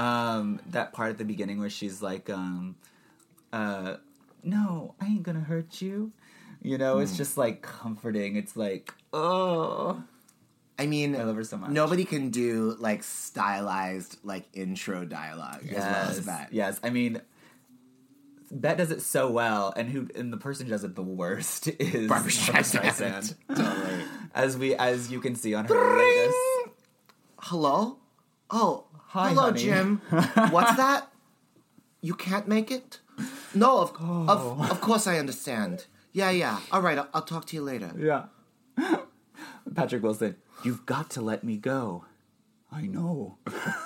S5: Um, that part at the beginning where she's like, um, uh, no, I ain't gonna hurt you. You know, it's just like comforting. It's like, oh.
S4: I mean,
S5: I love her so much.
S4: Nobody can do like stylized like intro dialogue
S5: Yes.
S4: as well as Bet.
S5: Yes, I mean, Bet does it so well, and who and the person who does it the worst is
S4: Barbra Streisand. Totally.
S5: As we, as you can see on her latest.
S4: Hello? Oh,
S5: Hi,
S4: hello,
S5: honey.
S4: Jim. What's that? You can't make it? No, of, of, of course I understand. Yeah, yeah. All right, I'll, I'll talk to you later.
S5: Yeah. Patrick Wilson, you've got to let me go. I know.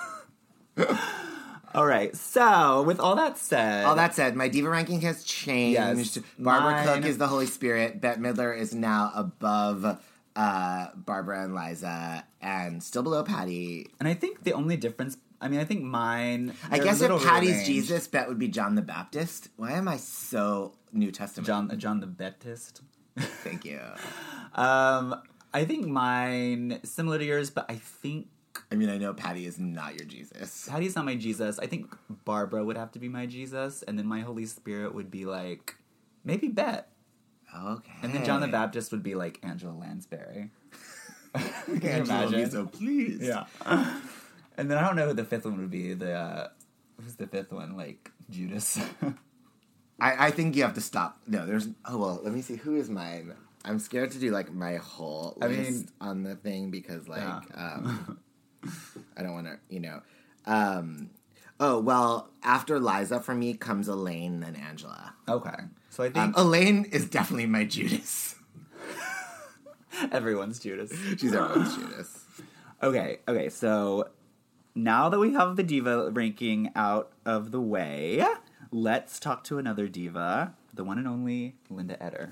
S5: All right, so with all that said...
S4: All that said, my diva ranking has changed.
S5: Yes,
S4: Barbara
S5: mine-
S4: Cook is the Holy Spirit. Bette Midler is now above uh, Barbara and Liza, and still below Patty.
S5: And I think the only difference... I mean, I think mine...
S4: I
S5: they're
S4: guess
S5: a
S4: if
S5: little
S4: Patty's
S5: rearranged.
S4: Jesus, Bette would be John the Baptist. Why am I so New Testament?
S5: John, John the Baptist.
S4: Thank you.
S5: Um, I think mine, similar to yours, but I think...
S4: I mean, I know Patty is not your Jesus.
S5: Patty's not my Jesus. I think Barbara would have to be my Jesus, and then my Holy Spirit would be like, maybe Bette.
S4: Okay.
S5: And then John the Baptist would be like Angela Lansbury. Can you
S4: Angela would be
S5: imagine?
S4: so pleased.
S5: Yeah. And then I don't know who the fifth one would be. The uh, who's the fifth one? Like Judas.
S4: I, I think you have to stop. No, there's... Oh, well, let me see. Who is mine? I'm scared to do, like, my whole
S5: I
S4: list
S5: mean-
S4: on the thing because, like,
S5: Yeah.
S4: um, I don't want to, you know. Um, oh, well, after Liza for me comes Elaine, then Angela.
S5: Okay. So I think
S4: Um, Elaine is definitely my Judas.
S5: everyone's Judas.
S4: She's everyone's Judas.
S5: Okay, okay, so now that we have the diva ranking out of the way, let's talk to another diva, the one and only Linda Eder.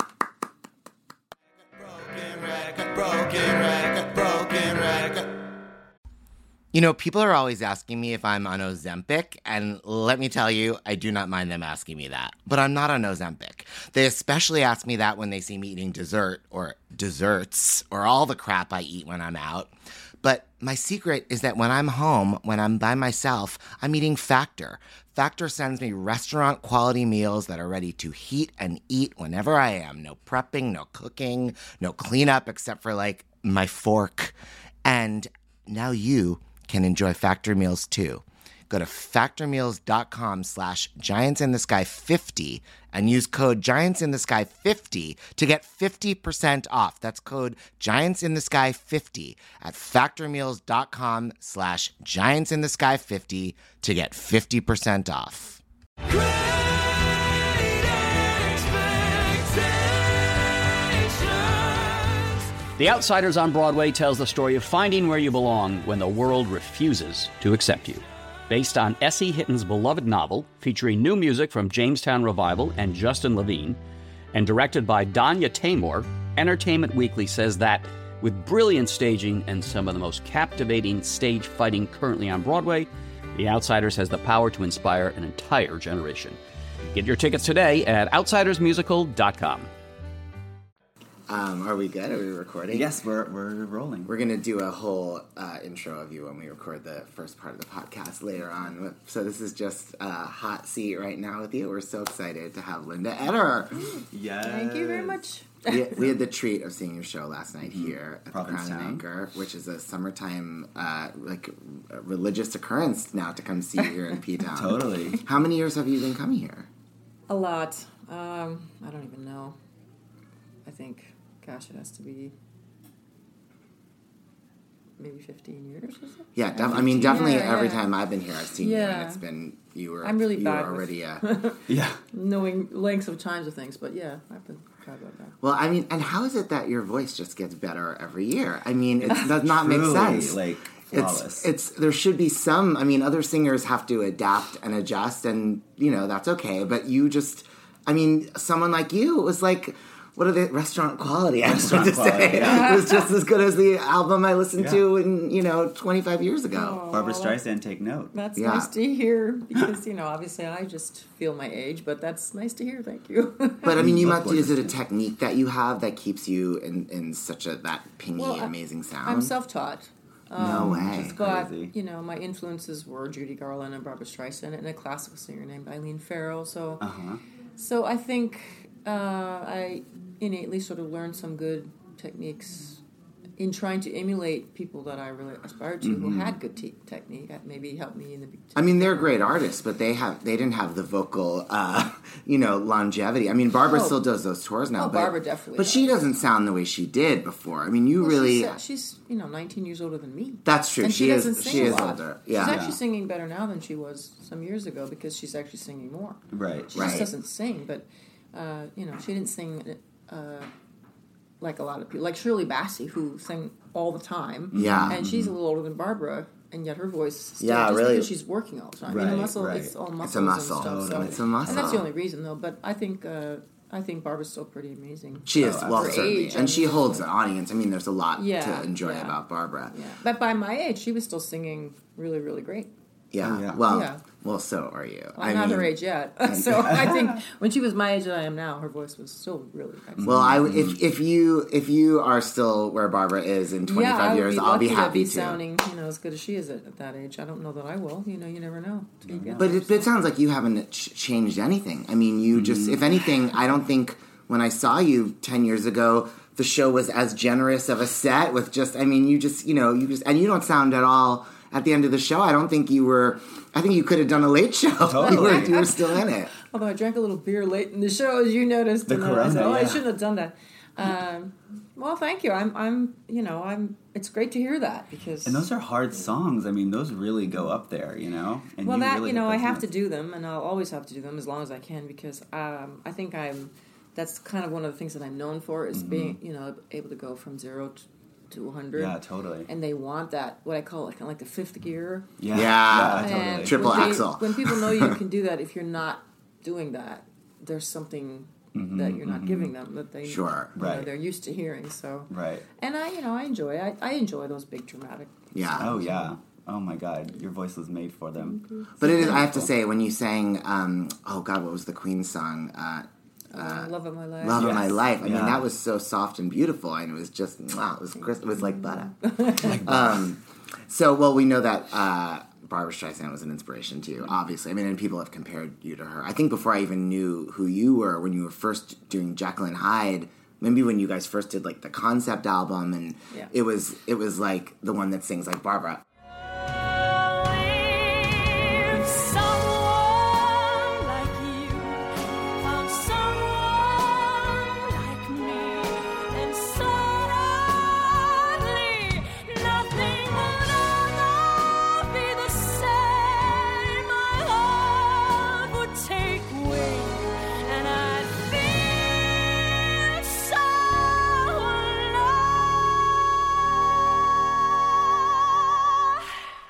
S3: Broken record, broken record, broken record.
S4: You know, people are always asking me if I'm on Ozempic, and let me tell you, I do not mind them asking me that. But I'm not on Ozempic. They especially ask me that when they see me eating dessert, or desserts, or all the crap I eat when I'm out. But my secret is that when I'm home, when I'm by myself, I'm eating Factor. Factor sends me restaurant-quality meals that are ready to heat and eat whenever I am. No prepping, no cooking, no cleanup except for, like, my fork. And now you can enjoy Factor meals too. Go to factormeals.com slash giantsinthesky50 and use code giantsinthesky50 to get fifty percent off. That's code giantsinthesky50 at factormeals.com slash giantsinthesky50 to get fifty percent off.
S9: The Outsiders on Broadway tells the story of finding where you belong when the world refuses to accept you. Based on S E. Hitton's beloved novel, featuring new music from Jamestown Revival and Justin Levine, and directed by Danya Tamor, Entertainment Weekly says that, with brilliant staging and some of the most captivating stage fighting currently on Broadway, The Outsiders has the power to inspire an entire generation. Get your tickets today at outsiders musical dot com.
S4: Um, are we good? Are we recording?
S5: Yes, we're we're rolling.
S4: We're going to do a whole uh, intro of you when we record the first part of the podcast later on. So this is just a hot seat right now with you. We're so excited to have Linda Eder.
S5: Yes.
S10: Thank you very much.
S4: we, we had the treat of seeing your show last night here at the Crown and
S5: Provincetown.
S4: Anchor, which is a summertime uh, like a religious occurrence now to come see you here in P-Town.
S5: Totally.
S4: How many years have you been coming here?
S10: A lot. Um, I don't even know. I think, gosh, it has to be maybe fifteen years or something.
S4: Yeah, def- I mean, definitely
S10: Yeah,
S4: every
S10: yeah.
S4: time I've been here, I've seen you,
S10: Yeah.
S4: and it's been you were.
S10: I'm really
S4: you
S10: bad
S4: were
S10: with-
S4: already. Uh,
S5: Yeah.
S10: Knowing lengths of times of things, but yeah, I've been bad about that.
S4: well, I mean, and how is it that your voice just gets better every year? I mean, it does not make
S5: Truly,
S4: sense.
S5: like
S4: It's
S5: flawless.
S4: it's there should be some. I mean, other singers have to adapt and adjust, and you know that's okay. But you just, I mean, someone like you, it was like, what are the restaurant quality? I was about to
S5: Restaurant
S4: say
S5: quality,
S4: it was just as good as the album I listened
S5: Yeah.
S4: to in you know twenty-five years ago.
S5: Barbara Streisand, take note.
S10: That's
S4: Yeah.
S10: nice to hear because, you know, obviously I just feel my age, but that's nice to hear. Thank you.
S4: But I mean, you
S5: Look
S4: must. Is it a
S5: gorgeous.
S4: technique that you have that keeps you in, in such a that pingy,
S10: Well, I-
S4: amazing sound?
S10: I'm self-taught.
S4: No way.
S5: Just
S10: But,
S5: crazy.
S10: you know, my influences were Judy Garland and Barbra Streisand and a classical singer named Eileen Farrell. So,
S5: Uh-huh.
S10: so I think uh, I innately sort of learned some good techniques in trying to emulate people that I really aspired to
S5: Mm-hmm.
S10: who had good te- technique. That maybe helped me in the
S4: I mean, they're great artists, but they have they didn't have the vocal, uh, you know, longevity. I mean, Barbara
S10: Oh.
S4: still does those tours now.
S10: Oh,
S4: but,
S10: Barbara definitely
S4: But she
S10: does.
S4: doesn't sound the way she did before. I mean, you
S10: Well,
S4: really.
S10: She's, uh, she's, you know, nineteen years older than me.
S4: That's true.
S10: And
S4: She
S10: she,
S4: is-
S10: doesn't sing
S4: she
S10: a
S4: is
S10: lot.
S4: older. Yeah.
S10: She's
S4: Yeah.
S10: actually singing better now than she was some years ago because she's actually singing more.
S5: Right.
S10: She
S4: Right.
S10: just doesn't sing, but, uh, you know, she didn't sing uh, like a lot of people. Like Shirley Bassey, who sang all the time.
S4: Yeah.
S10: And she's a little older than Barbara, and yet her voice is still,
S4: Yeah,
S10: just
S4: really.
S10: because she's working all the time. you know,
S5: Right,
S10: muscle,
S5: right.
S10: it's all muscles
S4: It's a muscle.
S10: and stuff. So,
S4: Totally. It's a muscle.
S10: And that's the only reason, though. But I think, uh, I think Barbara's still pretty amazing.
S4: She is,
S5: Oh,
S4: well,
S10: for
S4: certainly.
S10: age,
S4: and
S10: I
S4: she
S10: mean,
S4: holds an audience. I mean, there's a lot
S10: Yeah,
S4: to enjoy
S10: yeah.
S4: about Barbara.
S10: Yeah. But by my age, she was still singing really, really great.
S4: Yeah.
S5: Oh, yeah.
S4: Well,
S10: Yeah.
S4: well, so are you.
S10: Well,
S4: I
S10: I'm not
S4: mean,
S10: her age yet. So I think when she was my age that I am now, her voice was still really excellent.
S4: Well, I if if you if you are still where Barbara is in twenty
S10: yeah,
S4: five
S10: I would
S4: years,
S10: be
S4: I'll
S10: lucky
S4: be happy
S10: to be
S4: to.
S10: sounding, you know, as good as she is at, at that age. I don't know that I will. You know, you never know. till you get
S4: But
S10: there,
S4: it, but it sounds like you haven't ch- changed anything. I mean, you just, if anything, I don't think when I saw you ten years ago, the show was as generous of a set with just, I mean, you just, you know, you just, and you don't sound at all, at the end of the show, I don't think you were, I think you could have done a late show. you, were, you were still in it.
S10: Although I drank a little beer late in the show, as you noticed.
S5: The
S10: and I was,
S5: Corona,
S10: oh, I
S5: yeah.
S10: shouldn't have done that. Um, well, thank you. I'm, I'm, you know, I'm. It's great to hear that because.
S5: And those are hard songs. I mean, those really go up there, you know? And
S10: well, that
S5: really
S10: you know,
S5: hit
S10: I
S5: those
S10: have to
S5: notes.
S10: do them, and I'll always have to do them as long as I can because um, I think I'm. That's kind of one of the things that I'm known for is being, you know, able to go from zero to, to one hundred.
S5: Yeah, totally.
S10: And they want that, what I call like, kind of like the fifth gear.
S5: Yeah,
S4: Yeah.
S5: totally.
S10: And
S4: Triple
S10: when they-
S4: axle.
S10: When people know you can do that, if you're not doing that, there's something that you're not giving them that they
S4: Sure.
S10: you know,
S5: Right.
S10: they're used to hearing. So
S5: Right.
S10: and I, you know, I enjoy I, I enjoy those big dramatic.
S4: Yeah.
S5: Oh, yeah. Oh, my God. Your voice was made for them.
S4: But it is, I have to say, when you sang, um, oh God, what was the Queen song? Uh,
S10: Uh, Love of my life.
S4: Love of My
S5: Yes.
S4: Life. I mean,
S5: Yeah.
S4: that was so soft and beautiful, and it was just, wow, it was, crisp, it was like butter. um, so, well, we know that uh, Barbra Streisand was an inspiration to you, obviously. I mean, and people have compared you to her. I think before I even knew who you were, when you were first doing Jekyll and Hyde, maybe when you guys first did like the concept album, and
S10: Yeah.
S4: it was it was like the one that sings like Barbara.
S8: If someone like you found someone like me, then suddenly nothing would ever be the same. My heart would take wing, and I'd feel so alive.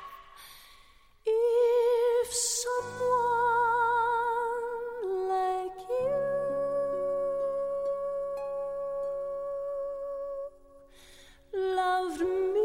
S8: If someone like you loved me.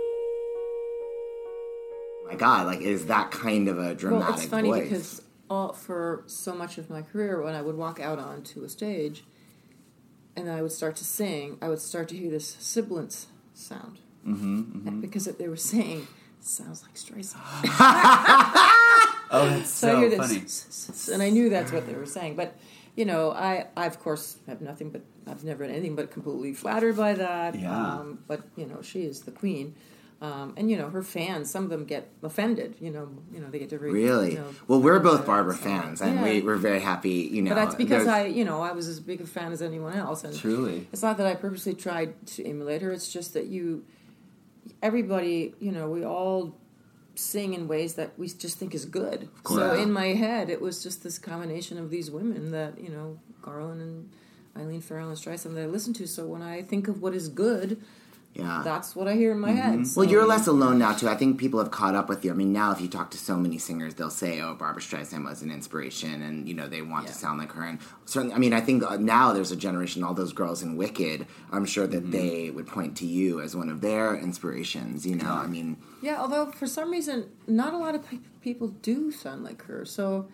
S4: My God, like, it is that kind of a dramatic
S10: Well, it's funny
S4: voice.
S10: because all, for so much of my career, when I would walk out onto a stage and I would start to sing, I would start to hear this sibilance sound. Mm-hmm, and because they were saying, sounds like Streisand.
S5: Oh, that's
S10: So,
S5: so,
S10: I hear this,
S5: funny.
S10: s- s- s- and I knew that's what they were saying. But, you know, I, I of course, have nothing but, I've never been anything but completely flattered by that.
S5: Yeah.
S10: Um, but, you know, she is the queen. Um, and, you know, her fans, some of them get offended. You know, you know they get to read.
S4: Really?
S10: You know,
S4: Well, we're both
S10: uh,
S4: Barbara
S10: so-
S4: fans, and
S10: Yeah.
S4: we, we're very happy, you know.
S10: But that's because
S4: there's-
S10: I, you know, I was as big a fan as anyone else. And
S5: Truly.
S10: it's not that I purposely tried to emulate her. It's just that you, everybody, you know, we all sing in ways that we just think is good.
S4: course.
S10: So in my head, it was just this combination of these women that, you know, Garland and Eileen Farrell and Streisand that I listen to. So when I think of what is good,
S4: Yeah.
S10: that's what I hear in my head. So,
S4: Well, you're less alone now, too. I think people have caught up with you. I mean, now if you talk to so many singers, they'll say, oh, Barbra Streisand was an inspiration, and, you know, they want to
S10: Yeah.
S4: sound like her. And certainly, I mean, I think uh, now there's a generation, all those girls in Wicked, I'm sure that
S10: Mm-hmm.
S4: they would point to you as one of their inspirations, you know? I mean,
S10: Yeah, although for some reason, not a lot of pe- people do sound like her. So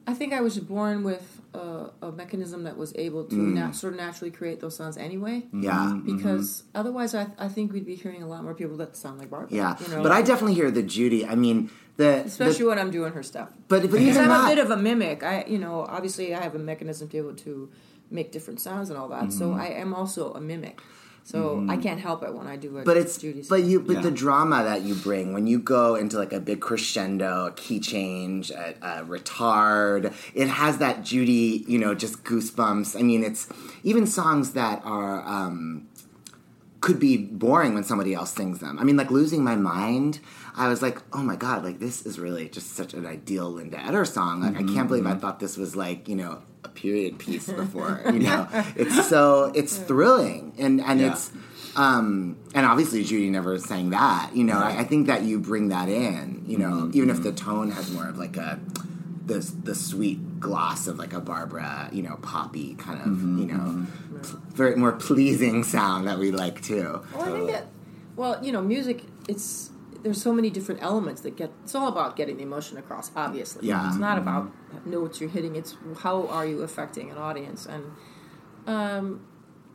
S10: I think I was born with a, a mechanism that was able to
S4: Mm.
S10: nat- sort of naturally create those sounds anyway.
S4: Yeah.
S10: Because otherwise, I, I think we'd be hearing a lot more people that sound like Barbara.
S4: Yeah,
S10: you know?
S4: but I definitely hear the Judy. I mean, the
S10: especially
S4: the,
S10: when I'm doing her stuff.
S4: But but
S10: Because
S4: even
S10: I'm
S4: that,
S10: a bit of a mimic. I, you know, obviously I have a mechanism to be able to make different sounds and all that. So
S4: Mm-hmm.
S10: I am also a mimic. So I can't help it when I do it.
S4: but it's
S10: Judy's.
S4: but you but
S5: Yeah.
S4: the drama that you bring when you go into like a big crescendo, a key change, a, a retard. It has that Judy, you know, just goosebumps. I mean, it's even songs that are. Um, could be boring when somebody else sings them. I mean, like Losing My Mind, I was like, oh my god, like this is really just such an ideal Linda Eder song. Like I can't believe I thought this was like, you know, a period piece before. You know, it's so it's thrilling and and
S5: Yeah.
S4: it's um and obviously Judy never sang that. You know, I, I think that you bring that in. You know, even if the tone has more of like a the the sweet gloss of like a Barbara, you know, poppy kind of, you know, pl- very more pleasing sound that we like too.
S10: Well, I think that, well, you know, music, it's, there's so many different elements that get, it's all about getting the emotion across, obviously.
S4: Yeah.
S10: It's not about notes you're hitting, it's how are you affecting an audience. And um,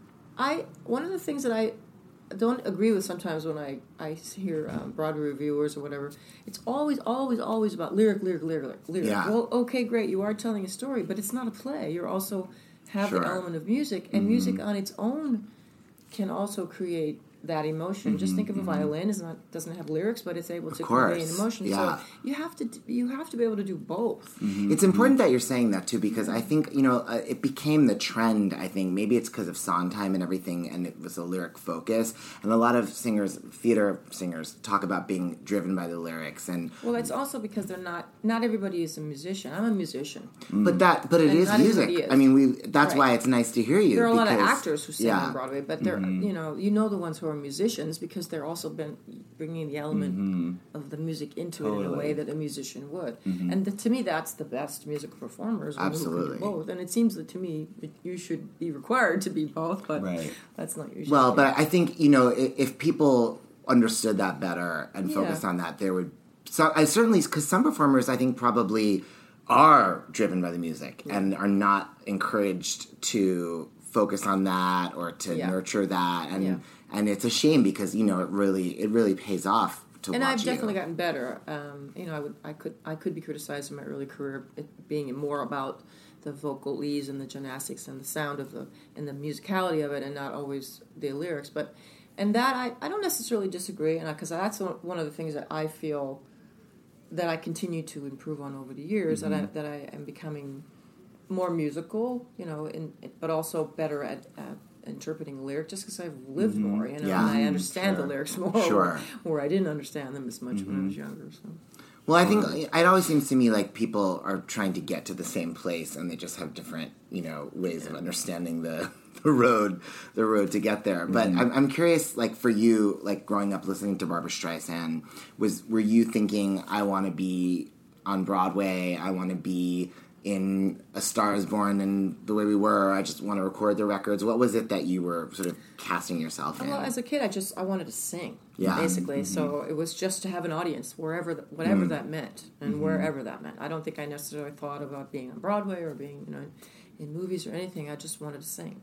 S10: I, one of the things that I don't agree with sometimes when I, I hear um, Broadway reviewers or whatever, it's always, always, always about lyric, lyric, lyric, lyric.
S4: Yeah.
S10: Well, okay, great, you are telling a story, but it's not a play. You're also have
S4: Sure.
S10: the element of music, and music on its own can also create that emotion. Just think of a violin; is not doesn't have lyrics, but it's able to convey an
S4: course,
S10: emotion.
S4: yeah.
S10: So you have to you have to be able to do both.
S4: It's important that you're saying that too, because I think you know uh, it became the trend. I think maybe it's because of Sondheim and everything, and it was a lyric focus. And a lot of singers, theater singers, talk about being driven by the lyrics. And
S10: Well, it's also because they're not. Not everybody is a musician. I'm a musician.
S4: but that, but it
S10: And
S4: is
S10: not
S4: music.
S10: everybody is.
S4: I mean, we. That's
S10: Right.
S4: why it's nice to hear you.
S10: There are a lot of
S4: because-
S10: actors who sing
S4: yeah.
S10: on Broadway, but they're you know you know the ones who are musicians because they're also been bringing the element of the music into it in a
S5: Totally.
S10: way that a musician would. And the, to me, that's the best musical performers. Who
S4: Absolutely.
S10: can do both. And it seems that to me that you should be required to be both, but
S5: Right.
S10: that's not usually.
S4: Well, but I think you know if, if people understood that better and
S10: Yeah.
S4: focused on that, there would. So I certainly because some performers I think probably are driven by the music and are not encouraged to focus on that or to
S10: Yeah.
S4: nurture that, and
S10: Yeah.
S4: and it's a shame because you know it really it really pays off to
S10: and
S4: watch
S10: I've definitely
S4: you.
S10: gotten better. Um, you know, I would, I could, I could be criticized in my early career it being more about the vocalese and the gymnastics and the sound of the and the musicality of it, and not always the lyrics. But and that I, I don't necessarily disagree, and because that's one of the things that I feel that I continue to improve on over the years.
S4: Mm-hmm.
S10: That I that I am becoming more musical, you know, in, but also better at. at interpreting the lyric just because I've lived more, you know,
S4: Yeah.
S10: and I understand
S5: Sure.
S10: the lyrics more,
S4: Sure.
S10: where, where I didn't understand them as much when I was younger. So.
S4: Well, I think it always seems to me like people are trying to get to the same place, and they just have different, you know, ways of understanding the, the road, the road to get there. But I'm, I'm curious, like for you, like growing up listening to Barbra Streisand, was were you thinking, I want to be on Broadway, I want to be in A Star Is Born and The Way We Were, I just want to record the records? What was it that you were sort of casting yourself in?
S10: Well, as a kid, I just I wanted to sing,
S4: Yeah.
S10: basically. So it was just to have an audience wherever, th- whatever
S4: Mm.
S10: that meant, and wherever that meant. I don't think I necessarily thought about being on Broadway or being, you know, in movies or anything. I just wanted to sing.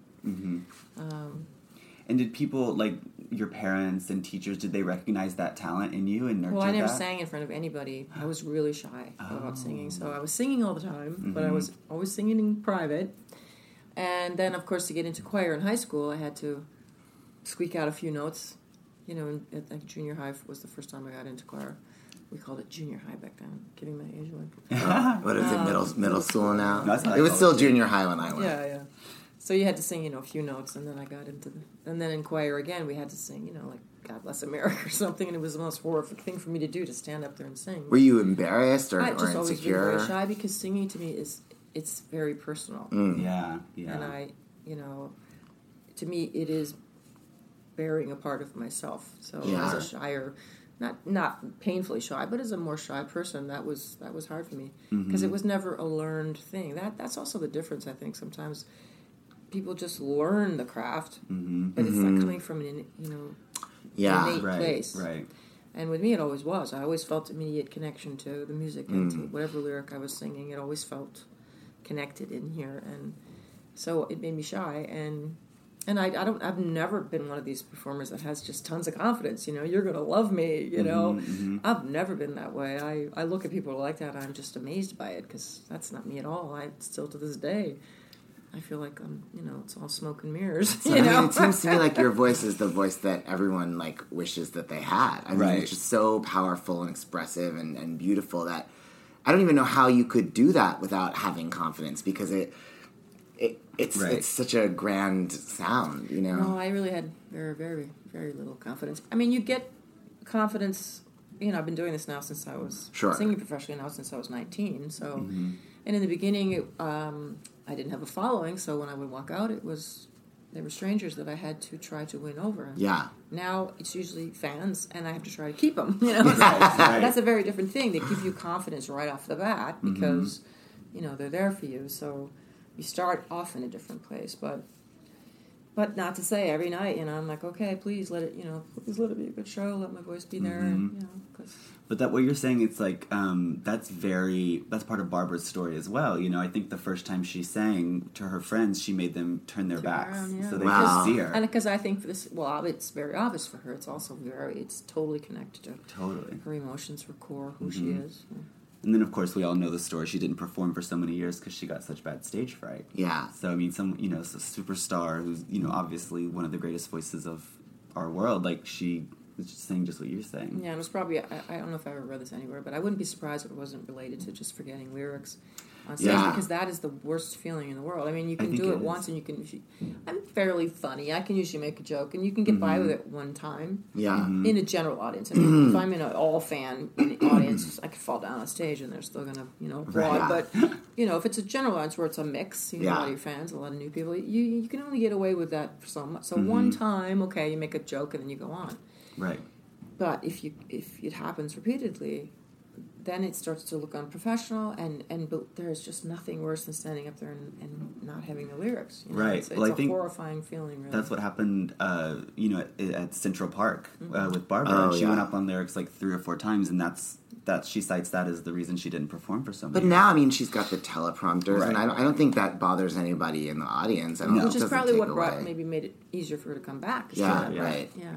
S5: And did people, like your parents and teachers, did they recognize that talent in you and nurture
S10: Well, I never
S5: that?
S10: sang in front of anybody. I was really shy
S5: Oh.
S10: about singing, so I was singing all the time, but
S5: Mm-hmm.
S10: I was always singing in private. And then, of course, to get into choir in high school, I had to squeak out a few notes. You know, in, at, like junior high was the first time I got into choir. We called it junior high back then. Giving my age away.
S4: What is it, middle middle school now?
S5: That's not
S4: It was still
S5: college.
S4: junior high when I went.
S10: Yeah, yeah. So you had to sing, you know, a few notes, and then I got into the... And then in choir again, we had to sing, you know, like God Bless America or something, and it was the most horrific thing for me to do, to stand up there and sing.
S4: Were you embarrassed or,
S10: I
S4: or
S10: just always been
S4: insecure?
S10: very shy because singing to me is, it's very personal.
S5: Yeah, yeah.
S10: And I, you know, to me it is bearing a part of myself. So
S4: Yeah.
S10: as a shyer... Not not painfully shy, but as a more shy person, that was that was hard for me because it was never a learned thing. That that's also the difference. I think sometimes people just learn the craft, but it's not coming from an you know
S4: Yeah.
S10: innate
S5: right,
S10: place.
S5: right.
S10: And with me, it always was. I always felt immediate connection to the music and to whatever lyric I was singing. It always felt connected in here, and so it made me shy. And and I, I don't I've never been one of these performers that has just tons of confidence. You know, you're gonna love me. You know,
S5: mm-hmm.
S10: I've never been that way. I I look at people like that, and I'm just amazed by it because that's not me at all. I still to this day. I feel like I'm, you know, it's all smoke and mirrors.
S4: So,
S10: you
S4: I
S10: know?
S4: mean, it seems to me like your voice is the voice that everyone like wishes that they had. I mean,
S5: Right.
S4: it's just so powerful and expressive and, and beautiful that I don't even know how you could do that without having confidence because it, it it's
S5: Right.
S4: it's such a grand sound, you know.
S10: No, I really had very, very, very little confidence. I mean, you get confidence. You know, I've been doing this now since I was
S4: Sure.
S10: singing professionally now since I was nineteen. So,
S5: Mm-hmm.
S10: and in the beginning, it, um, I didn't have a following. So when I would walk out, it was they were strangers that I had to try to win over.
S4: Yeah.
S10: Now it's usually fans, and I have to try to keep them. You know, so that's a very different thing. They give you confidence right off the bat because you know they're there for you. So you start off in a different place, but but not to say every night. You know, I'm like, okay, please let it. You know, please let it be a good show. Let my voice be there. And, you know, 'cause
S5: But that what you're saying, it's like um, that's very that's part of Barbara's story as well. You know, I think the first time she sang to her friends, she made them turn their
S10: Turn
S5: backs
S10: around, yeah.
S5: so they
S4: Wow.
S5: could see her.
S10: and because I think for this, well, it's very obvious for her. It's also very, it's totally connected to
S5: Totally.
S10: her emotions, her core, who she is.
S5: And then, of course, we all know the story. She didn't perform for so many years because she got such bad stage fright.
S4: Yeah.
S5: So I mean, some you know, a superstar who's you know obviously one of the greatest voices of our world. Like she was just saying just what you're saying.
S10: Yeah, it was probably, I, I don't know if I ever read this anywhere, but I wouldn't be surprised if it wasn't related to just forgetting lyrics on stage
S4: Yeah.
S10: because that is the worst feeling in the world. I mean, you
S5: I
S10: can
S5: think
S10: do
S5: it
S10: it
S5: is.
S10: once and you can, usually, I'm fairly funny. I can usually make a joke and you can get by with it one time
S4: Yeah.
S10: in a general audience. I mean, if I'm in an all fan audience, I could fall down on stage and they're still going to, you know, applaud.
S4: Right.
S10: But, you know, if it's a general audience where it's a mix, you know,
S4: Yeah.
S10: a lot of your fans, a lot of new people, you, you can only get away with that for so much. So one time, okay, you make a joke and then you go on.
S5: Right.
S10: But if you if it happens repeatedly, then it starts to look unprofessional, and and but there's just nothing worse than standing up there and, and not having the lyrics. You know?
S5: Right.
S10: It's, it's
S5: Well, I
S10: a
S5: think
S10: horrifying feeling. Really.
S5: That's what happened, uh, you know, at, at Central Park uh, with Barbara.
S4: Oh,
S5: she
S4: yeah.
S5: went up on lyrics like three or four times, and that's that she cites that as the reason she didn't perform for so many
S4: But
S5: years.
S4: now, I mean, she's got the teleprompters,
S5: Right.
S4: and I don't, I don't think that bothers anybody in the audience. I don't
S5: No.
S4: know.
S10: Which
S4: it
S10: is
S4: doesn't
S10: probably
S4: take
S10: what brought
S4: away.
S10: maybe made it easier for her to come back.
S4: Yeah,
S5: yeah.
S4: right.
S10: Yeah.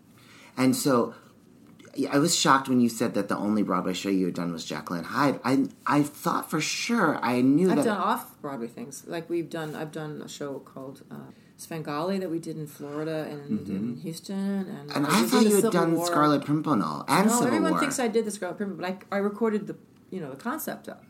S4: And so, yeah, I was shocked when you said that the only Broadway show you had done was Jekyll and Hyde. I I thought for sure I knew
S10: I've
S4: that.
S10: done off Broadway things. Like we've done, I've done a show called uh, Svengali that we did in Florida and in Houston. And,
S4: and
S10: I
S4: I
S10: was
S4: thought
S10: in the
S4: you had
S10: Civil
S4: done
S10: War.
S4: Scarlet Pimpernel and
S10: No,
S4: Civil
S10: everyone
S4: War.
S10: thinks I did the Scarlet Pimpernel, but I, I recorded the you know the concept of.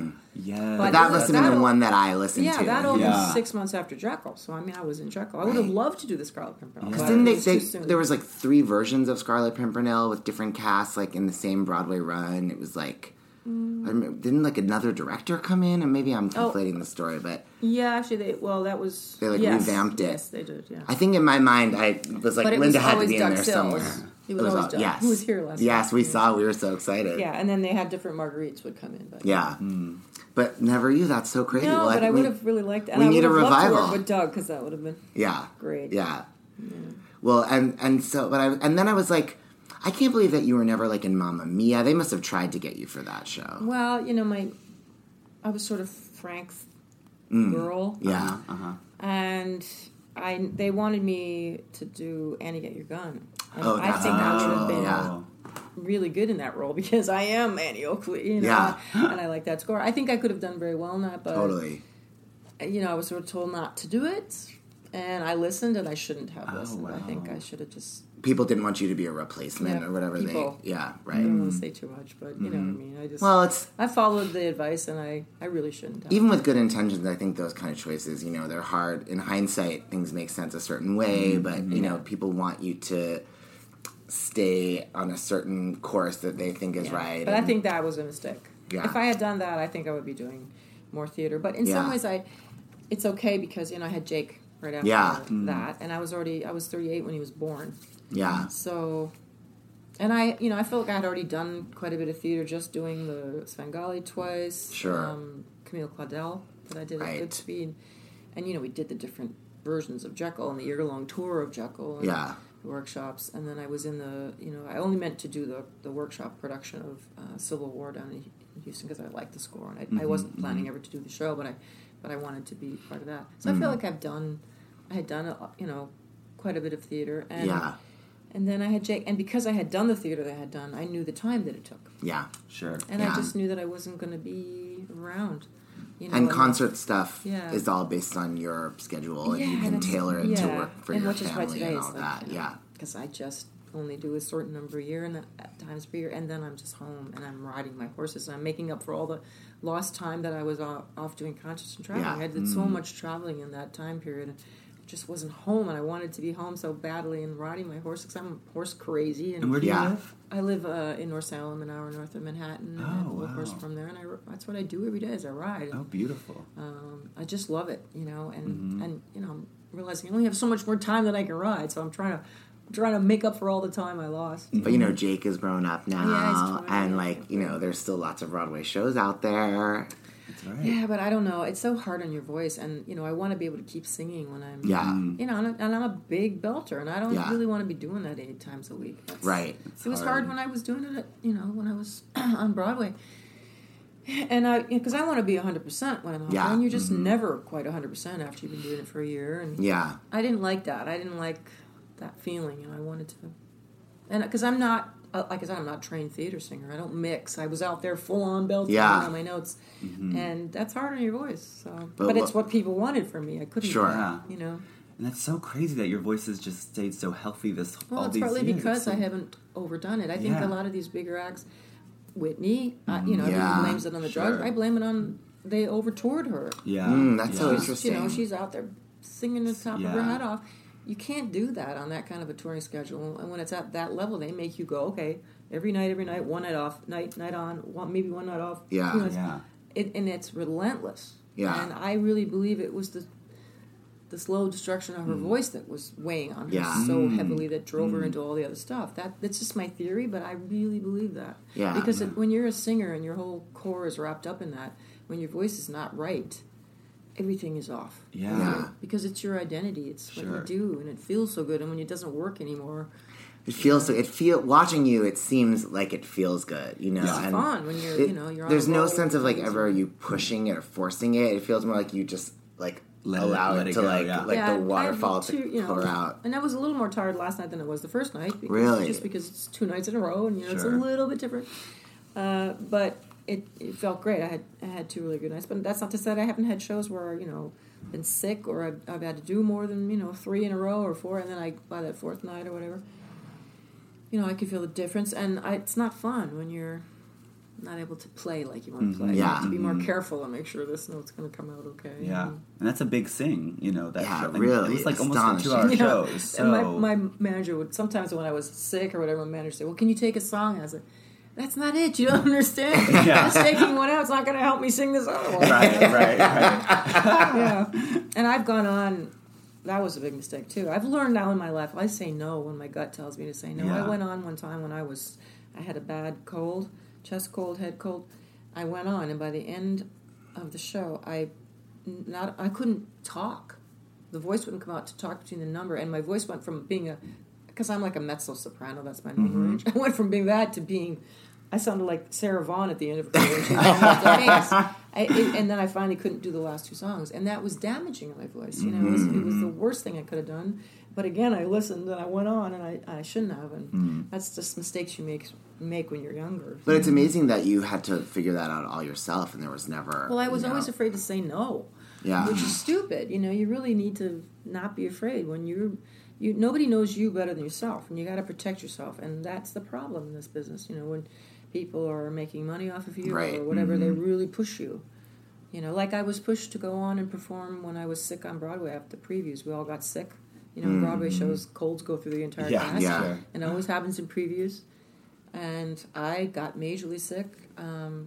S5: Yeah.
S10: But
S4: that
S10: it-
S4: must have been the
S10: that'll-
S4: one that I listened
S10: Yeah,
S4: to.
S10: that opened
S5: Yeah.
S10: six months after Jekyll. So I mean, I was in Jekyll. I would have
S4: Right.
S10: loved to do the Scarlet Pimpernel.
S5: Yeah.
S10: but
S4: Didn't
S10: it
S4: they,
S10: was
S4: they
S10: too soon.
S4: there was like three versions of Scarlet Pimpernel with different casts, like in the same Broadway run. It was like, I remember, didn't like another director come in? And maybe I'm
S10: Oh.
S4: conflating the story, but
S10: Yeah, actually, they well, that was
S4: They, like,
S10: yes,
S4: revamped it.
S10: Yes, they did. Yeah,
S4: I think in my mind I was like
S10: But it
S4: Linda
S10: was
S4: had to
S10: always
S4: be in
S10: Doug
S4: there
S10: Sills.
S4: somewhere.
S10: It was always
S4: all-
S10: Doug.
S4: Yes,
S10: Who was here last
S4: Yes,
S10: night.
S4: we
S10: Yeah.
S4: saw. We were so excited.
S10: yeah, and then they had different Marguerites would come in. But
S4: Yeah. But never you. That's so crazy.
S10: no,
S4: Well,
S10: but I
S4: we-
S10: would have really liked. And
S4: we
S10: I
S4: need
S10: would
S4: a
S10: have loved to
S4: revival.
S10: work with Doug because that would have been
S4: Yeah.
S10: great.
S4: Yeah. Well, and and so, but I and then I was like, I can't believe that you were never like in Mamma Mia. They must have tried to get you for that show.
S10: Well, you know, my I was sort of Frank's girl.
S4: Yeah.
S5: Uh-huh.
S10: and I they wanted me to do Annie Get Your Gun. And
S4: Oh,
S10: I
S4: that's
S10: think I would have
S4: natural.
S10: been
S4: Yeah.
S10: really good in that role because I am Annie Oakley, you know,
S4: Yeah.
S10: and I like that score. I think I could have done very well in that, but
S4: Totally.
S10: you know, I was sort of told not to do it, and I listened, and I shouldn't have
S5: Oh,
S10: listened. I think
S5: wow.
S10: I should have just.
S4: People didn't want you to be a replacement
S10: Yeah,
S4: or whatever
S10: people.
S4: they. Yeah.
S10: I don't
S4: Right.
S10: want to say too much, but you know what I mean. I just.
S4: Well, it's
S10: I followed the advice, and I, I really shouldn't have.
S4: even with good intentions. I think those kind of choices, you know, they're hard. In hindsight, things make sense a certain way, but you know, people want you to stay on a certain course that they think is
S10: Yeah.
S4: right.
S10: But I
S4: and-
S10: think that was a mistake.
S4: Yeah.
S10: If I had done that, I think I would be doing more theater. But in
S4: Yeah.
S10: some ways, I it's okay because you know I had Jake right after
S4: Yeah.
S10: that, and I was already I was thirty-eight when he was born.
S4: yeah.
S10: So, and I you know I felt like I had already done quite a bit of theater just doing the Svengali twice.
S4: Sure.
S10: Um, Camille Claudel that I did
S4: Right.
S10: at good speed, and you know we did the different versions of Jekyll and the year-long tour of Jekyll. And
S4: Yeah.
S10: workshops, and then I was in the, you know, I only meant to do the, the workshop production of uh, Civil War down in Houston because I liked the score, and I,
S5: Mm-hmm,
S10: I wasn't planning ever to do the show, but I, but I wanted to be part of that. So I feel like I've done, I had done, a, you know, quite a bit of theater, and
S4: Yeah.
S10: and then I had Jake, and because I had done the theater that I had done, I knew the time that it took,
S4: Yeah.
S5: Sure.
S10: and
S4: Yeah.
S10: I just knew that I wasn't going to be around. You know,
S4: And concert stuff
S10: Yeah.
S4: is all based on your schedule, and you
S10: Yeah,
S4: can
S10: that's-
S4: tailor it to
S10: yeah.
S4: work for
S10: and
S4: your
S10: which is why
S4: family
S10: today
S4: and
S10: is
S4: all
S10: like,
S4: that.
S10: you know,
S4: Yeah.
S10: because I just only do a certain number a year and at times per year, and then I'm just home and I'm riding my horses and I'm making up for all the lost time that I was off, off doing concerts and traveling.
S4: Yeah.
S10: I did so much traveling in that time period. And just wasn't home, and I wanted to be home so badly and riding my horse because I'm horse crazy. And,
S5: And where do
S4: Yeah.
S5: you live?
S10: I live uh, in North Salem, an hour north of Manhattan. and I have a
S5: Oh,
S10: little horse
S5: wow.
S10: from there, and I, that's what I do every day is I ride.
S5: Oh, beautiful.
S10: Um, I just love it, you know, and
S5: Mm-hmm.
S10: and you know, I'm realizing I only have so much more time that I can ride, so I'm trying to I'm trying to make up for all the time I lost.
S4: But you know, Jake is grown up now,
S10: Yeah, he's grown
S4: and
S10: up.
S4: like you know, there's still lots of Broadway shows out there.
S5: That's right.
S10: Yeah, but I don't know. It's so hard on your voice, and you know, I want to be able to keep singing when I'm,
S4: Yeah,
S10: you know, and, I- and I'm a big belter, and I don't
S4: Yeah.
S10: really want to be doing that eight times a week. That's,
S4: right.
S10: It was hard. when I was doing it, at, you know, when I was on Broadway. And I, because I want to be one hundred percent when I'm on,
S4: Yeah.
S10: and you're just never quite one hundred percent after you've been doing it for a year. And
S4: Yeah,
S10: I didn't like that. I didn't like that feeling, and I wanted to. And because I'm not, uh, like I said, I'm not a trained theater singer. I don't mix. I was out there full on belting
S4: Yeah.
S10: on my notes, and that's hard on your voice. So,
S4: But
S10: but,
S4: what-
S10: it's what people wanted from me. I couldn't,
S4: Sure.
S5: Yeah.
S10: you know.
S5: And that's so crazy that your voice has just stayed so healthy this
S10: Well,
S5: all
S10: it's
S5: these
S10: partly
S5: years.
S10: because I
S5: And-
S10: haven't overdone it. I think
S5: Yeah.
S10: a lot of these bigger acts, Whitney, uh, you know,
S4: Yeah.
S10: everybody blames it on the drugs.
S5: Sure.
S10: I blame it on they over toured her.
S5: Yeah.
S4: Mm, that's
S5: yeah.
S4: so
S10: You
S4: interesting.
S10: know, she's out there singing the top of her
S5: Yeah.
S10: head off. You can't do that on that kind of a touring schedule. And when it's at that level, they make you go, okay, every night, every night, one night off, night, night on, one, maybe one night off.
S4: Yeah.
S10: You know, it's-
S5: Yeah.
S10: It, and it's relentless.
S4: Yeah.
S10: And I really believe it was the the slow destruction of her voice that was weighing on her
S4: Yeah.
S10: so heavily that drove her into all the other stuff. That that's just my theory, but I really believe that.
S4: Yeah.
S10: Because It, when you're a singer and your whole core is wrapped up in that, when your voice is not right, everything is off.
S5: Yeah.
S4: Yeah.
S10: Because it's your identity. It's
S5: Sure.
S10: what you do, and it feels so good. And when it doesn't work anymore,
S4: It feels so. It feel watching you. It seems like it feels good, you know.
S10: it's
S4: and
S10: fun when you're,
S4: it-
S10: you know, you're on
S4: there's
S10: a
S4: no
S10: roll
S4: sense of like
S10: and-
S4: ever you pushing it or forcing it. It feels more like you just like
S5: Let it-
S4: allow
S5: let
S4: it
S5: it
S4: to
S5: go,
S4: like
S5: yeah.
S4: like
S10: Yeah,
S4: the waterfall
S10: I-
S4: to
S10: too, you know,
S4: pour out.
S10: And I was a little more tired last night than it was the first night. Because,
S4: Really?
S10: Just because it's two nights in a row, and you know it's a
S5: Sure.
S10: little bit different. Uh, but it, it felt great. I had I had two really good nights. But that's not to say that I haven't had shows where you know been sick or I've, I've had to do more than you know three in a row or four, and then I by that fourth night or whatever, you know I could feel the difference. And I, it's not fun when you're not able to play like you want to play. You
S4: Yeah.
S10: have to be more careful and make sure this note's going to come out okay.
S5: Yeah.
S10: And-
S5: And that's a big sing, you know, that
S4: Yeah,
S5: show. And
S4: really
S5: It was like almost a
S4: astonishing.
S5: two hour
S10: Yeah.
S5: show.
S10: And
S5: So
S10: my, my manager would sometimes when I was sick or whatever, my manager would say, "Well, can you take a song?" And I was like, "That's not it. You don't understand.
S5: Yeah.
S10: Just taking one out, it's not going to help me sing this other one."
S5: right, right, right.
S10: Yeah. And I've gone on. That was a big mistake too. I've learned now in my life. I say no when my gut tells me to say no.
S5: Yeah.
S10: I went on one time when I was, I had a bad cold, chest cold, head cold. I went on, and by the end of the show, I not I couldn't talk. The voice wouldn't come out to talk between the number, and my voice went from being a, because I'm like a mezzo soprano. That's my number range. I went from being that to being, I sounded like Sarah Vaughan at the end of her career. She was I, it, and then I finally couldn't do the last two songs, and that was damaging in my voice. You know, it was, it was the worst thing I could have done. But again, I listened and I went on, and I, I shouldn't have. And that's just mistakes you make make when you're younger.
S4: But it's amazing that you had to figure that out all yourself, and there was never.
S10: Well, I was
S4: you know,
S10: always afraid to say no.
S4: Yeah.
S10: Which is stupid. You know, you really need to not be afraid when you're you nobody knows you better than yourself, and you got to protect yourself, and that's the problem in this business. You know, when people are making money off of you
S4: Right.
S10: or whatever, they really push you. You know, like I was pushed to go on and perform when I was sick on Broadway after the previews. We all got sick. You know, Broadway shows, colds go through the entire
S5: Yeah,
S10: cast.
S4: yeah.
S5: sure.
S10: And it always happens in previews. And I got majorly sick. Um,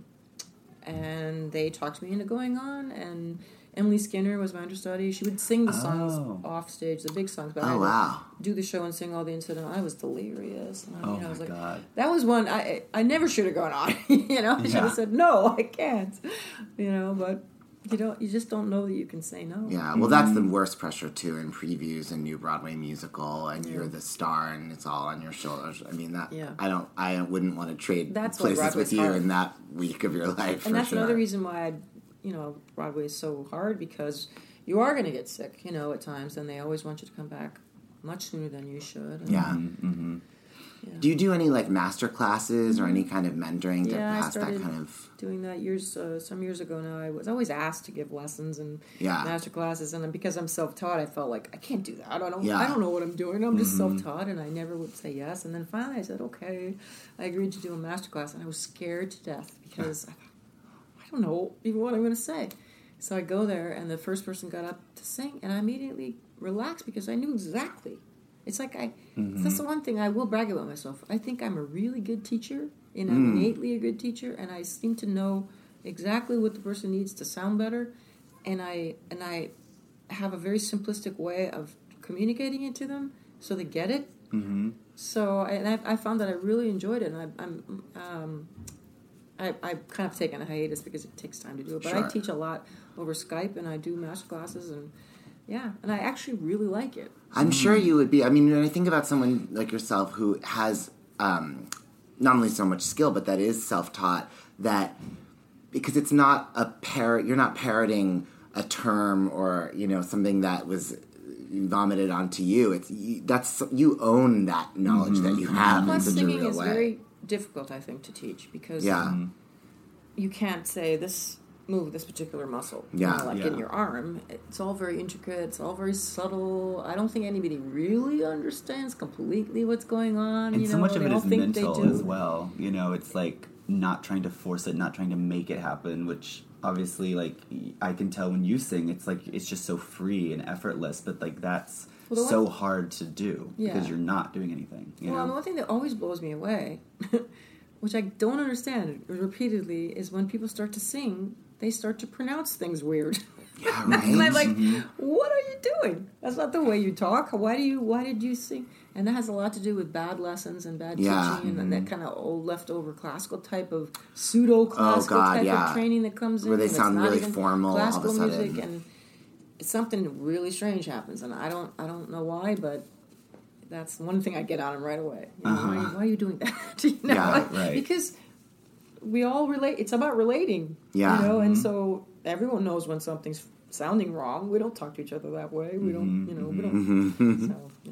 S10: and they talked me into going on. And Emily Skinner was my understudy. She would sing the songs
S5: Oh.
S10: off stage, the big songs. But I
S4: Oh
S10: had to
S4: wow!
S10: do the show and sing all the incident. I was delirious. And I,
S5: Oh
S10: you know, I was
S5: my
S10: like,
S5: God.
S10: that was one I I never should have gone on. you know, I should
S5: Yeah.
S10: have said no, I can't. You know, but You don't. You just don't know that you can say no.
S4: Yeah, well, that's the worst pressure too in previews and new Broadway musical, and you're the star, and it's all on your shoulders. I mean, that
S10: Yeah.
S4: I don't, I wouldn't want to trade
S10: That's why
S4: places with
S10: Broadway's
S4: you
S10: hard.
S4: in that week of your life.
S10: And
S4: for
S10: that's
S4: sure.
S10: another reason why I, you know, Broadway is so hard, because you are going to get sick, you know, at times, and they always want you to come back much sooner than you should. And,
S4: Yeah.
S5: Mm-hmm.
S10: yeah.
S4: Do you do any like master classes or any kind of mentoring to
S10: Yeah, I
S4: pass that
S10: started
S4: kind of?
S10: doing that years uh, some years ago now. I was always asked to give lessons and
S4: Yeah.
S10: master classes, and then because I'm self-taught, I felt like I can't do that. I don't.
S4: Yeah.
S10: I don't know what I'm doing. I'm just self-taught, and I never would say yes. And then finally, I said okay. I agreed to do a master class, and I was scared to death because I thought, I don't know even what I'm going to say. So I go there, and the first person got up to sing, and I immediately relaxed because I knew exactly. It's like I. That's the one thing I will brag about myself. I think I'm a really good teacher, and I'm innately a good teacher, and I seem to know exactly what the person needs to sound better, and I and I have a very simplistic way of communicating it to them so they get it. Mm-hmm. So and I, I found that I really enjoyed it, and I, I'm. Um, I, I've kind of taken a hiatus because it takes time to do it, but
S4: Sure.
S10: I teach a lot over Skype, and I do master classes, and yeah, and I actually really like it.
S4: I'm sure you would be. I mean, when I think about someone like yourself who has um, not only so much skill, but that is self-taught, that because it's not a par- you're not parroting a term or you know something that was vomited onto you. It's you, that's you own that knowledge that you have in
S10: Plus,
S4: such a
S10: singing
S4: real
S10: is
S4: way.
S10: very difficult, I think, to teach because
S4: Yeah.
S10: you can't say this move this particular muscle. you
S4: Yeah.
S10: know, like
S5: Yeah.
S10: in your arm. It's all very intricate. It's all very subtle. I don't think anybody really understands completely what's going on.
S5: And
S10: you
S5: so
S10: know,
S5: much of
S10: they
S5: it
S10: all
S5: is
S10: think
S5: mental
S10: they do.
S5: as well. You know, it's like not trying to force it, not trying to make it happen, which obviously, like, I can tell when you sing, it's like, it's just so free and effortless, but like that's
S10: Well, the
S5: so
S10: one-
S5: hard to do
S10: Yeah.
S5: because you're not doing anything. You
S10: Well,
S5: know?
S10: the one thing that always blows me away, which I don't understand repeatedly, is when people start to sing, they start to pronounce things weird.
S4: Yeah,
S10: and I'm
S4: right.
S10: like, what are you doing? That's not the way you talk. Why do you? Why did you sing? And that has a lot to do with bad lessons and bad
S4: Yeah.
S10: teaching and that kind of old leftover classical type of pseudo classical
S4: Oh, God,
S10: type
S4: yeah.
S10: of training that comes in.
S4: Where they
S10: and it's
S4: sound
S10: not
S4: really
S10: even
S4: formal all of a
S10: classical
S4: sudden.
S10: music, and something really strange happens, and I don't, I don't know why, but that's one thing I get on them right away. You know, why, why are you doing that? you know?
S4: Yeah,
S10: like,
S5: right.
S10: Because we all relate. It's about relating.
S4: Yeah.
S10: You know, and so everyone knows when something's sounding wrong. We don't talk to each other that way. We don't, you know, we don't. So, yeah.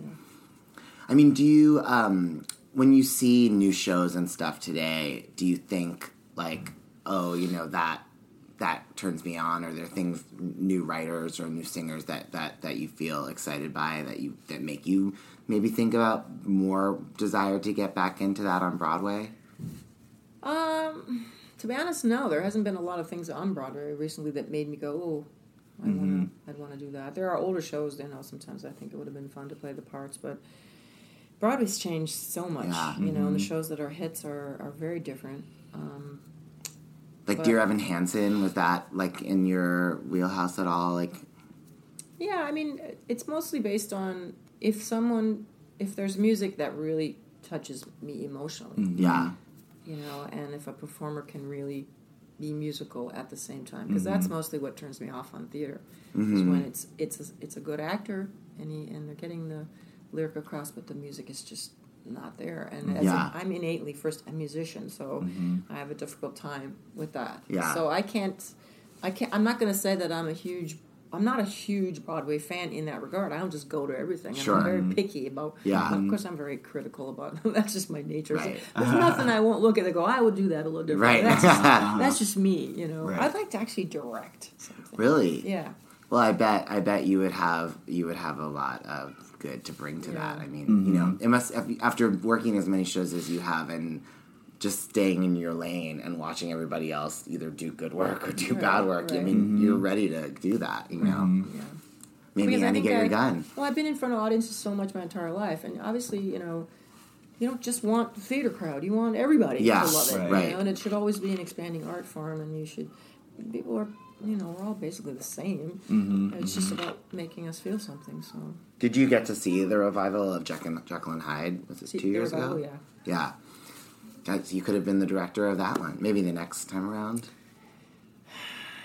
S4: I mean, do you, um, when you see new shows and stuff today, do you think, like, oh, you know, that that turns me on, or are there things, new writers or new singers that, that, that you feel excited by, that you that make you maybe think about more desire to get back into that on Broadway?
S10: Um, to be honest, no. There hasn't been a lot of things on Broadway recently that made me go, oh, I wanna, I'd want to do that. There are older shows, you know, sometimes I think it would have been fun to play the parts, but Broadway's changed so much,
S4: Yeah.
S10: you know, and the shows that are hits are, are very different. Um,
S4: Like,
S10: But-
S4: Dear Evan Hansen, was that, like, in your wheelhouse at all? Like,
S10: yeah, I mean, it's mostly based on if someone, if there's music that really touches me emotionally,
S4: yeah.
S10: you know, and if a performer can really be musical at the same time, because that's mostly what turns me off on theater, is when it's it's a, it's a good actor and he and they're getting the lyric across, but the music is just not there. And as
S4: Yeah.
S10: a, I'm innately first a musician, so I have a difficult time with that.
S4: Yeah.
S10: So I can't, I can't. I'm not going to say that I'm a huge. I'm not a huge Broadway fan in that regard. I don't just go to everything. And
S4: Sure.
S10: I'm very picky about.
S4: Yeah.
S10: Of course, I'm very critical about. That's just my nature.
S4: Right.
S10: So there's nothing I won't look at and go, I would do that a little different.
S4: Right.
S10: That's just, that's just me. You know.
S5: Right.
S10: I'd like to actually direct something.
S4: Really?
S10: Yeah.
S4: Well, I bet I bet you would have you would have a lot of good to bring to
S10: Yeah.
S4: that. I mean, you know, it must after working as many shows as you have and just staying in your lane and watching everybody else either do good work or do
S10: Right,
S4: bad work. I
S10: right.
S4: mean, you're ready to do that. You know,
S10: Yeah.
S4: maybe
S10: Because I
S4: Annie,
S10: think
S4: get
S10: I-
S4: your gun.
S10: Well, I've been in front of audiences so much my entire life, and obviously, you know, you don't just want the theater crowd; you want everybody
S4: Yeah,
S10: to love it.
S5: right.
S10: You
S4: Right.
S10: know? And it should always be an expanding art form, and you should. People are, you know, we're all basically the same.
S4: Mm-hmm,
S10: And it's just about making us feel something. So,
S4: Did you get to see the revival of Jekyll, Jekyll and Hyde? Was it
S10: See,
S4: two years
S10: the revival,
S4: ago?
S10: yeah.
S4: Yeah. That's, you could have been the director of that one. Maybe the next time around.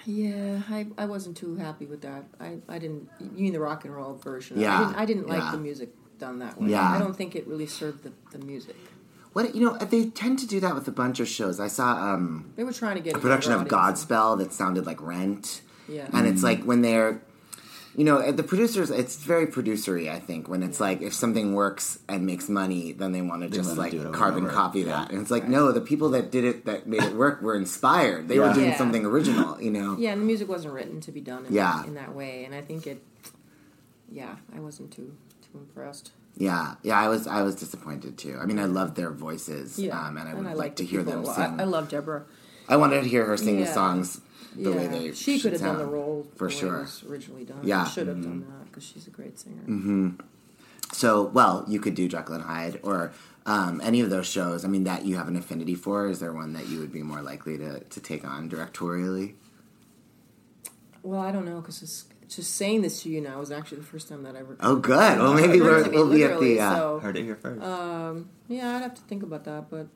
S10: Yeah, I, I wasn't too happy with that. I, I didn't. You mean the rock and roll version?
S4: Yeah,
S10: I didn't, I didn't like
S4: yeah.
S10: the music done that way.
S4: Yeah.
S10: I don't think it really served the, the music.
S4: What you know, they tend to do that with a bunch of shows. I saw um,
S10: They were trying to get
S4: a production of
S10: younger audience.
S4: Godspell that sounded like Rent.
S10: Yeah.
S4: And it's like when they're, you know, the producers, it's very producery, I think, when it's like if something works and makes money, then they want to just
S5: wanna
S4: like
S5: do it over
S4: carbon
S5: and over.
S4: copy
S5: Yeah.
S4: that. And it's like, no, the people that did it, that made it work, were inspired. They were
S5: Yeah.
S4: doing
S10: Yeah.
S4: something original, you know?
S10: Yeah, and the music wasn't written to be done in,
S4: Yeah.
S10: in that way. And I think it, yeah, I wasn't too too impressed.
S4: Yeah, yeah, I was I was disappointed too. I mean, I loved their voices,
S10: Yeah,
S4: um, and I would like
S10: liked
S4: to
S10: the
S4: hear
S10: people
S4: them
S10: a lot.
S4: sing.
S10: I, I love Deborah.
S4: I wanted to hear her sing the
S10: Yeah.
S4: songs the
S10: yeah.
S4: way they
S10: She
S4: should
S10: could have done the
S4: sound.
S10: role
S4: for
S10: the way
S4: sure.
S10: it was originally done.
S4: Yeah.
S10: She should have done that because she's a great singer.
S4: Mm-hmm. So, well, you could do Jekyll and Hyde or um, any of those shows. I mean, that you have an affinity for. Is there one that you would be more likely to, to take on directorially?
S10: Well, I don't know because it's just saying this to you now was actually the first time that I ever.
S4: Oh, good. Well, maybe we're,
S10: I mean,
S4: we'll be at
S10: literally,
S4: the. Uh,
S10: so,
S5: Heard it here first.
S10: um, yeah, I'd have to think about that, but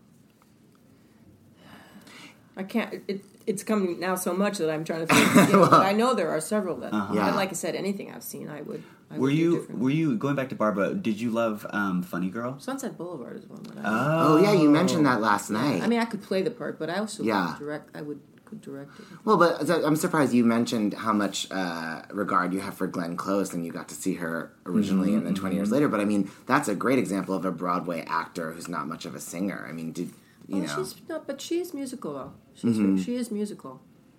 S10: I can't. It, it's coming now so much that I'm trying to think. You know, but I know there are several that.
S5: Uh-huh.
S4: Yeah.
S10: But like I said, anything I've seen, I would. I
S5: were
S10: would do
S5: you
S10: differently.
S5: were you going back to Barbara? Did you love um, Funny Girl?
S10: Sunset Boulevard is one that I.
S4: oh, yeah, you mentioned that last night.
S10: I mean, I could play the part, but I also
S4: Yeah.
S10: could direct. I would could direct it.
S4: Well, but I'm surprised you mentioned how much uh, regard you have for Glenn Close, and you got to see her originally
S5: Mm-hmm,
S4: and then twenty years later. But I mean, that's a great example of a Broadway actor who's not much of a singer. I mean, did you
S10: Well,
S4: know?
S10: she's no, but she is musical though. She's
S4: Mhm.
S10: she is musical.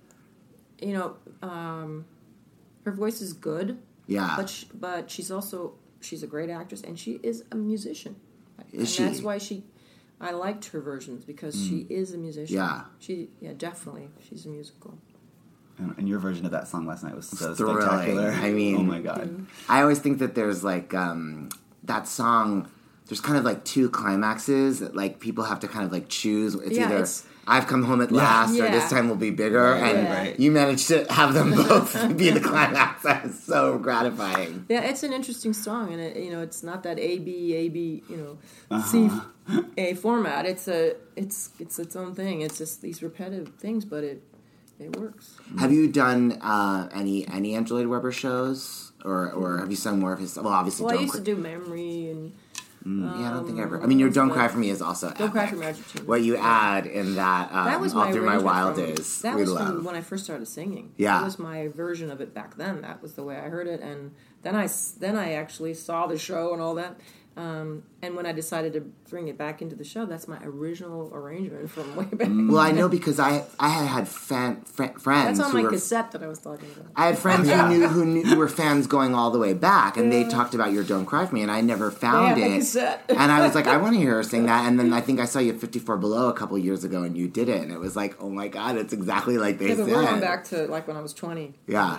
S10: You know, um, her voice is good.
S4: Yeah.
S10: But she, but she's also she's a great actress and she is a musician.
S4: Is
S10: and
S4: she?
S10: That's why she. I liked her versions because she is a musician.
S4: Yeah.
S10: She yeah definitely she's a musical.
S5: And, and your version of that song last night was so
S4: Thrilling.
S5: spectacular.
S4: I mean,
S5: oh my god.
S4: I always think that there's like um, that song. There's kind of like two climaxes that like people have to kind of like choose. It's
S10: Yeah,
S4: either
S10: it's-
S4: I've come home at last or
S10: Yeah.
S4: this time will be bigger, and
S10: Right.
S4: you managed to have them both be the climax. That was so gratifying.
S10: Yeah, it's an interesting song, and it, you know, it's not that A B A B, you know,
S5: Uh-huh.
S10: C A format. It's a, it's it's its own thing. It's just these repetitive things, but it it works.
S4: Have you done uh, any any Andrew Lloyd Webber shows, or or have you sung more of his? Well, obviously,
S10: Well, I
S4: Don't
S10: used
S4: Cry-
S10: to do Memory and
S4: Yeah, I don't think I ever. I mean, your "Don't Cry for Me" is also
S10: Don't Cry
S4: epic.
S10: for Me, Argentina.
S4: What you add in that, um,
S10: That was
S4: all
S10: my
S4: through my
S10: arrangement
S4: wild
S10: from-
S4: days,
S10: That
S4: we
S10: was
S4: love.
S10: from when I first started singing.
S4: Yeah.
S10: That was my version of it back then. That was the way I heard it, and then I s- then I actually saw the show and all that. Um, and when I decided to bring it back into the show, that's my original arrangement from way back.
S4: Well, I know because I I had had fan, fr- friends
S10: That's on
S4: who
S10: my
S4: were.
S10: cassette that I was talking about.
S4: I had friends who knew who knew who were fans going all the way back, and they talked about your "Don't Cry for Me," and I never found
S10: They had the
S4: it.
S10: cassette.
S4: And I was like, I want to hear her sing that. And then I think I saw you at fifty-four Below a couple years ago, and you did it, and it was like, oh my god, it's exactly like they
S10: Yeah, but
S4: said.
S10: we're going back to like when I was twenty.
S4: Yeah.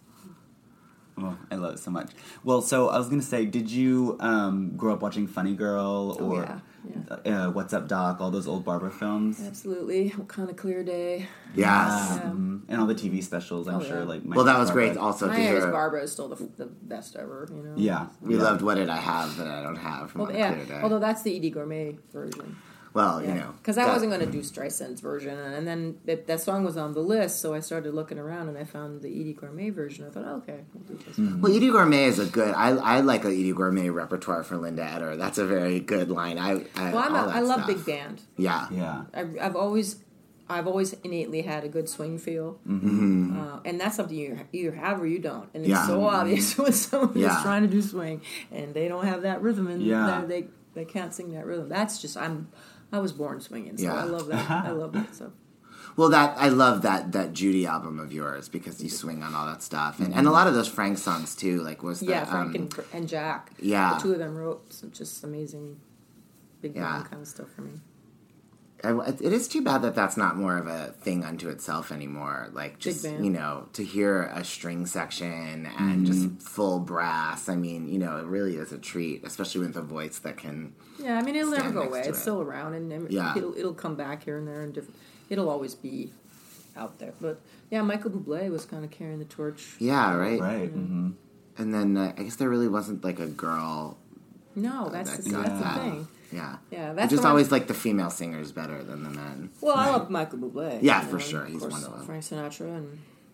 S5: Oh, I love it so much. Well, so I was gonna say, did you um, grow up watching Funny Girl
S10: Oh,
S5: or
S10: yeah,
S5: Uh, What's Up, Doc? All those old Barbara films.
S10: Absolutely. What kind of clear day?
S4: Yes.
S10: Yeah.
S5: Mhm. And all the T V specials, I'm
S10: Oh,
S5: sure.
S10: yeah.
S5: Like, My
S4: Well, that
S5: Name
S4: was
S5: is
S4: great
S5: Barbara.
S4: also to
S10: My Name is
S4: hear.
S10: Barbara is still the, the best ever, you know?
S5: Yeah.
S4: We
S5: yeah.
S4: loved What Did I Have That I Don't Have from
S10: Well,
S4: On a
S10: yeah,
S4: Clear Day.
S10: although that's the Edie Gourmet version.
S4: Well, you know.
S10: Because I
S4: that-
S10: wasn't going to do Streisand's version, and then it, that song was on the list, so I started looking around and I found the Edie Gourmet version. I thought, oh, okay, we'll do this. one.
S4: Well, Edie Gourmet is a good. I I like a Edie Gourmet repertoire for Linda Eder. That's a very good line. I I,
S10: Well, I'm
S4: all
S10: a,
S4: that
S10: I love
S4: stuff.
S10: big band.
S4: Yeah.
S5: Yeah.
S10: I, I've always, I've always innately had a good swing feel,
S4: Mm-hmm.
S10: uh, and that's something you either have or you don't. And it's
S4: Yeah.
S10: so obvious when someone
S4: Yeah.
S10: is trying to do swing and they don't have that rhythm, and
S5: Yeah.
S10: they they they can't sing that rhythm. That's just I'm. I was born swinging, so
S4: Yeah.
S10: I love that. I love that stuff.
S4: Well, that I love that that Judy album of yours because you swing on all that stuff, and, and a lot of those Frank songs too. Like was the,
S10: Yeah, Frank
S4: um,
S10: and, and Jack.
S4: yeah.
S10: The two of them wrote some just amazing big
S4: Yeah.
S10: band kind of stuff for me.
S4: I, it is too bad that that's not more of a thing unto itself anymore. Like just
S10: band.
S4: you know to hear a string section and just full brass. I mean, you know, it really is a treat, especially with a voice that can.
S10: Yeah, I mean, it'll never
S4: Stand
S10: go
S4: next
S10: away.
S4: to
S10: It's
S4: it.
S10: still around, and and
S4: Yeah.
S10: it'll it'll come back here and there, and different. It'll always be out there. But yeah, Michael Bublé was kind of carrying the torch.
S4: Yeah, right.
S5: Right. Mm-hmm.
S4: And then uh, I guess there really wasn't like a girl.
S10: No, that's
S4: that
S10: the,
S4: got
S10: that's the
S4: that.
S10: thing.
S4: Yeah.
S10: Yeah,
S4: I
S10: that's
S4: just
S10: what I'm-
S4: always like the female singers better than the men.
S10: Well, I love Michael Bublé.
S4: Yeah,
S10: you
S4: for
S10: know,
S4: sure.
S10: and
S4: He's
S10: of course,
S4: wonderful.
S10: Frank Sinatra and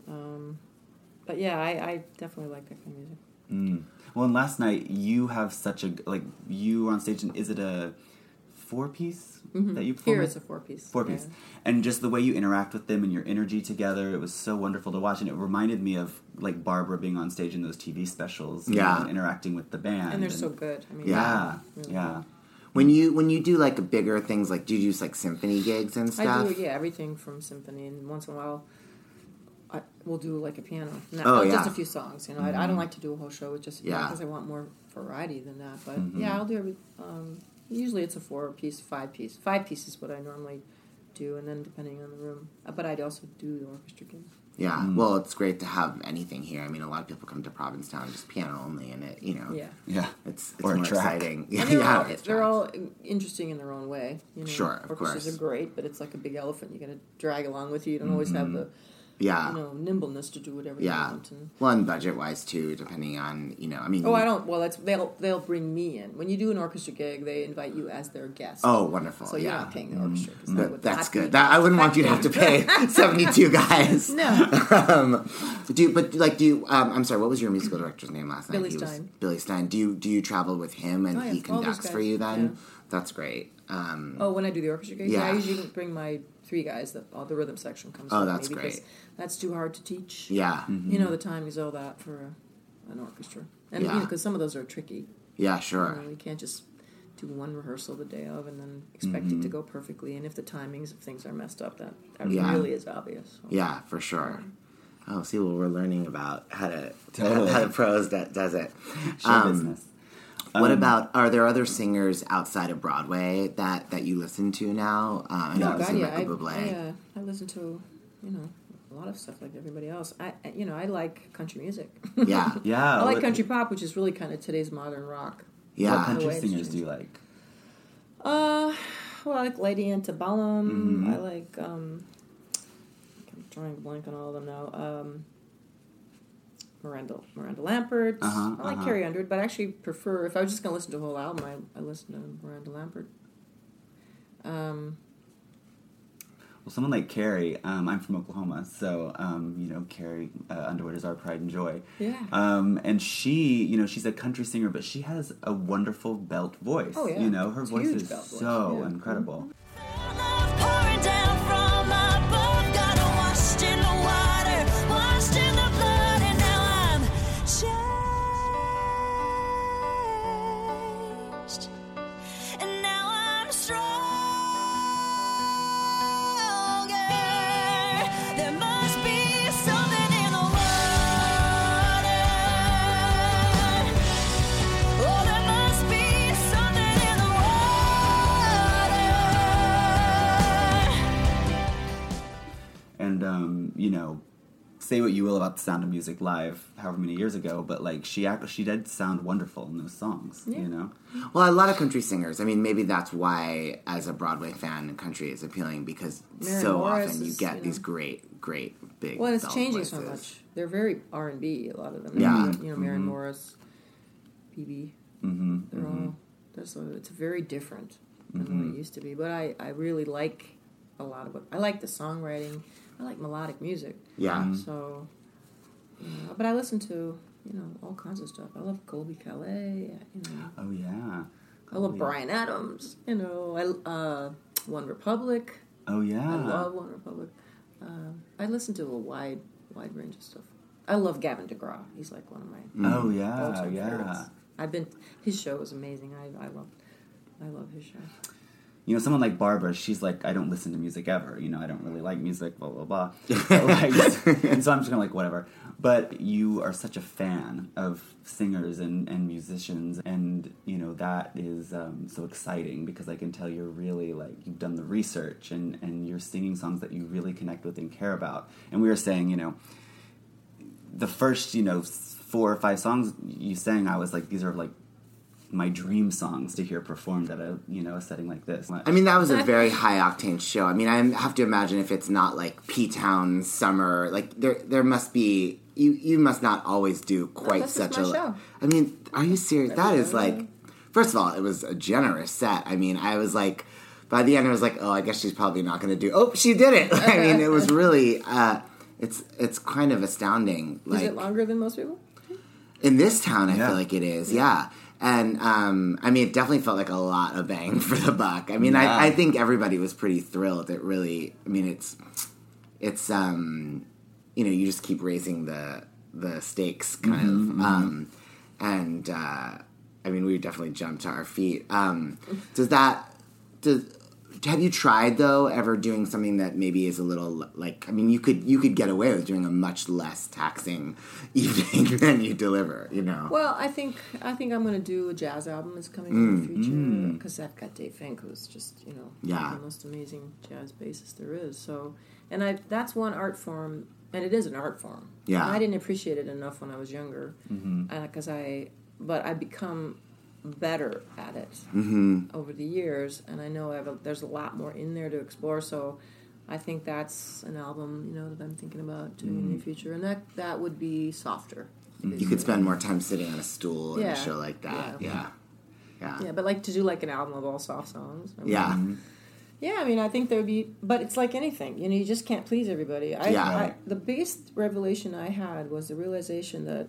S10: Um, but yeah, I, I definitely like that kind of music.
S5: Mm. Well, and last night you have such a like you were on stage. And is it a four piece
S10: Mm-hmm.
S5: that you perform?
S10: Here
S5: with?
S10: it's a four piece.
S5: Four piece,
S10: Yeah.
S5: and just the way you interact with them and your energy together, it was so wonderful to watch. And it reminded me of like Barbara being on stage in those T V specials, you
S4: Yeah.
S5: know, and interacting with the band.
S10: And they're so good. I mean,
S5: Yeah,
S10: really
S5: yeah.
S10: good.
S4: When you when you do like bigger things, like do you do like symphony gigs and stuff?
S10: I do, yeah, everything from symphony, and once in a while, I we'll do like a piano. Not,
S4: Oh,
S10: not
S4: yeah.
S10: just a few songs. You know, I, I don't like to do a whole show with just
S4: Yeah.
S10: because I want more variety than that. But
S5: Mhm.
S10: yeah, I'll do every. Um, usually it's a four piece, five piece. Five piece is what I normally do, and then depending on the room. Uh, But I'd also do the orchestra gigs.
S4: Yeah,
S5: Mm.
S4: well, it's great to have anything here. I mean, a lot of people come to Provincetown just piano only, and it, you know,
S10: Yeah.
S5: Yeah.
S4: it's, it's
S5: Or a
S4: more
S5: track.
S4: exciting.
S10: And they're,
S4: yeah,
S10: all,
S4: it's
S10: they're
S4: tracks.
S10: all interesting in their own way. You know?
S4: Sure, of
S10: Orchestras
S4: course.
S10: are great, but it's like a big elephant. You got to drag along with you. You don't always have the
S4: yeah,
S10: you know nimbleness to do whatever
S4: yeah.
S10: you want. And,
S4: Well, and budget wise too, depending on you know, I mean.
S10: oh, I don't. Well, that's they'll they'll bring me in when you do an orchestra gig. They invite you as their guest.
S4: Oh, wonderful!
S10: So you're
S4: yeah,
S10: not paying the orchestra. 'cause that
S4: That-
S10: would
S4: that's
S10: not be-
S4: good. That, I wouldn't want you to have to pay seventy-two guys.
S10: No.
S4: um, do you, but like, do you? Um, I'm sorry. What was your musical director's name last night?
S10: Billy
S4: He was-
S10: Stein.
S4: Billy Stein. Do you do you travel with him and
S10: Oh, yeah,
S4: he
S10: all those
S4: conducts
S10: guys.
S4: for you? Then
S10: Yeah.
S4: that's great. Um,
S10: Oh, when I do the orchestra gigs,
S4: Yeah.
S10: I usually bring my three guys. That all the rhythm section comes.
S4: Oh,
S10: with
S4: that's
S10: me because
S4: great.
S10: That's too hard to teach.
S4: yeah,
S10: You know the timings, all that for a, an orchestra, and
S4: Yeah.
S10: you know because some of those are tricky.
S4: yeah,
S10: You
S4: sure.
S10: know, you can't just do one rehearsal the day of and then expect it to go perfectly. And if the timings of things are messed up, that, that
S4: Yeah.
S10: really is obvious. So.
S4: Yeah, for sure. Oh, see, well, we're learning about how to
S5: Totally.
S4: how, how pros that does it.
S5: Show
S4: Um,
S5: business.
S4: What
S5: Um,
S4: about? Are there other singers outside of Broadway that, that you listen to now? Uh, I know
S10: Oh, God,
S4: obviously
S10: yeah. I,
S4: Michael Bublé.
S10: I, uh, I listen to, you know, a lot of stuff like everybody else. I, I- you know, I like country music.
S4: Yeah,
S5: Yeah.
S10: I like
S5: what-
S10: country pop, which is really kind of today's modern rock.
S4: yeah.
S5: What country
S10: way it's
S5: singers do
S10: changed.
S5: you like?
S10: Uh, well, I like Lady Antebellum.
S5: Mhm.
S10: I like, um, I'm drawing a blank on all of them now. Um, Miranda, Miranda Lambert.
S5: Uh-huh,
S10: I like
S5: uh-huh.
S10: Carrie Underwood, but I actually prefer, if I was just going to listen to a whole album, I, I listen to Miranda Lambert. Um,
S5: Well, someone like Carrie, um, I'm from Oklahoma, so, um, you know, Carrie uh, Underwood is our pride and joy.
S10: Yeah.
S5: Um, and she, you know, she's a country singer, but she has a wonderful belt voice.
S10: Oh, yeah.
S5: You know, her
S10: It's
S5: voice
S10: huge
S5: is
S10: belt voice,
S5: so
S10: yeah.
S5: incredible.
S8: Pouring down from above, got washed in the water, washed in the blood, and now I'm changed. And now I'm stronger. There must be something in the water. Oh, there must be something in the water.
S5: And, um, you know, say what you will about the Sound of Music live however many years ago, but, like, she act- she did sound wonderful in those songs,
S10: Yeah.
S5: you know?
S4: Well, a lot of country singers. I mean, maybe that's why, as a Broadway fan, country is appealing because
S10: Maren
S4: so
S10: Morris
S4: often you
S10: is,
S4: get
S10: you know-
S4: these great, great big.
S10: well, it's
S4: belt
S10: changing so
S4: voices.
S10: much. They're very R and B, a lot of them.
S4: Yeah.
S10: You know, Maren Morris, B B.
S5: Mm-hmm.
S10: They're all, there's a, it's very different than what it used to be. But I, I really like a lot of it. I like the songwriting. I like melodic music.
S4: Yeah.
S10: So, you know, but I listen to, you know, all kinds of stuff. I love Colby Calais, you know.
S5: Oh, yeah.
S10: I love
S5: Colby.
S10: Bryan Adams, you know. I, uh, One Republic.
S5: Oh, yeah.
S10: I love One Republic. Uh, I listen to a wide, wide range of stuff. I love Gavin DeGraw. He's like one of my
S5: Oh, yeah,
S10: all-time
S5: yeah.
S10: favorites. I've been. His show is amazing. I, I love. I love his show.
S5: You know, someone like Barbara, she's like, I don't listen to music ever. You know, I don't really like music, blah, blah, blah. Like, and so I'm just kind of like, whatever. But you are such a fan of singers and, and musicians, and, you know, that is um, so exciting because I can tell you're really, like, you've done the research and, and you're singing songs that you really connect with and care about. And we were saying, you know, the first, you know, four or five songs you sang, I was like, these are, like, my dream songs to hear performed at a, you know, a setting like this.
S4: I mean, that was a very high octane show. I mean, I have to imagine if it's not like P-Town Summer, like there, there must be. You, you must not always do quite
S10: that's
S4: such
S10: just my
S4: a.
S10: show.
S4: I mean, are you serious? That is
S10: show,
S4: like.
S10: yeah.
S4: First of all, it was a generous set. I mean, I was like, by the end, I was like, oh, I guess she's probably not going to do. Oh, she did it. I mean, it was really. Uh, It's it's kind of astounding. Like,
S10: Is it longer than most people?
S4: in this town, I
S5: Yeah.
S4: feel like it is. Yeah. And, um, I mean, it definitely felt like a lot of bang for the buck. I mean,
S5: Yeah.
S4: I, I think everybody was pretty thrilled. It really, I mean, it's, it's, um, you know, you just keep raising the, the stakes kind
S5: Mm-hmm,
S4: of. Um, and, uh, I mean, we definitely jumped to our feet. Um, does that, does, have you tried, though, ever doing something that maybe is a little, like, I mean, you could, you could get away with doing a much less taxing evening than you deliver, you know?
S10: Well, I think I think I'm going to do a jazz album. It's coming
S4: Mm,
S10: in the future because I've got Dave Fink, who's just you know
S4: Yeah.
S10: the most amazing jazz bassist there is. So, and I that's one art form, and it is an art form.
S4: Yeah.
S10: I didn't appreciate it enough when I was younger, because I but I become better at it over the years, and I know I have a, there's a lot more in there to explore. So, I think that's an album you know that I'm thinking about doing in the future, and that that would be softer.
S4: You could spend more time sitting on a stool in
S10: Yeah.
S4: a show like that.
S10: Yeah.
S4: Yeah. Yeah.
S10: Yeah, but like to do like an album of all soft songs. I mean,
S4: Yeah.
S10: Yeah, I mean, I think there would be, but it's like anything, you know, you just can't please everybody. I,
S4: Yeah.
S10: I, the biggest revelation I had was the realization that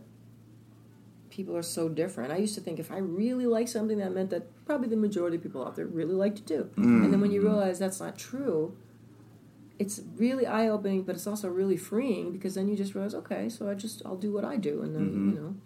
S10: people are so different. I used to think if I really like something, that meant that probably the majority of people out there really liked it too.
S4: Mm.
S10: And then when you realize that's not true, it's really eye-opening, but it's also really freeing because then you just realize, okay, so I just, I'll do what I do, and then,
S4: Mm-hmm.
S10: you know,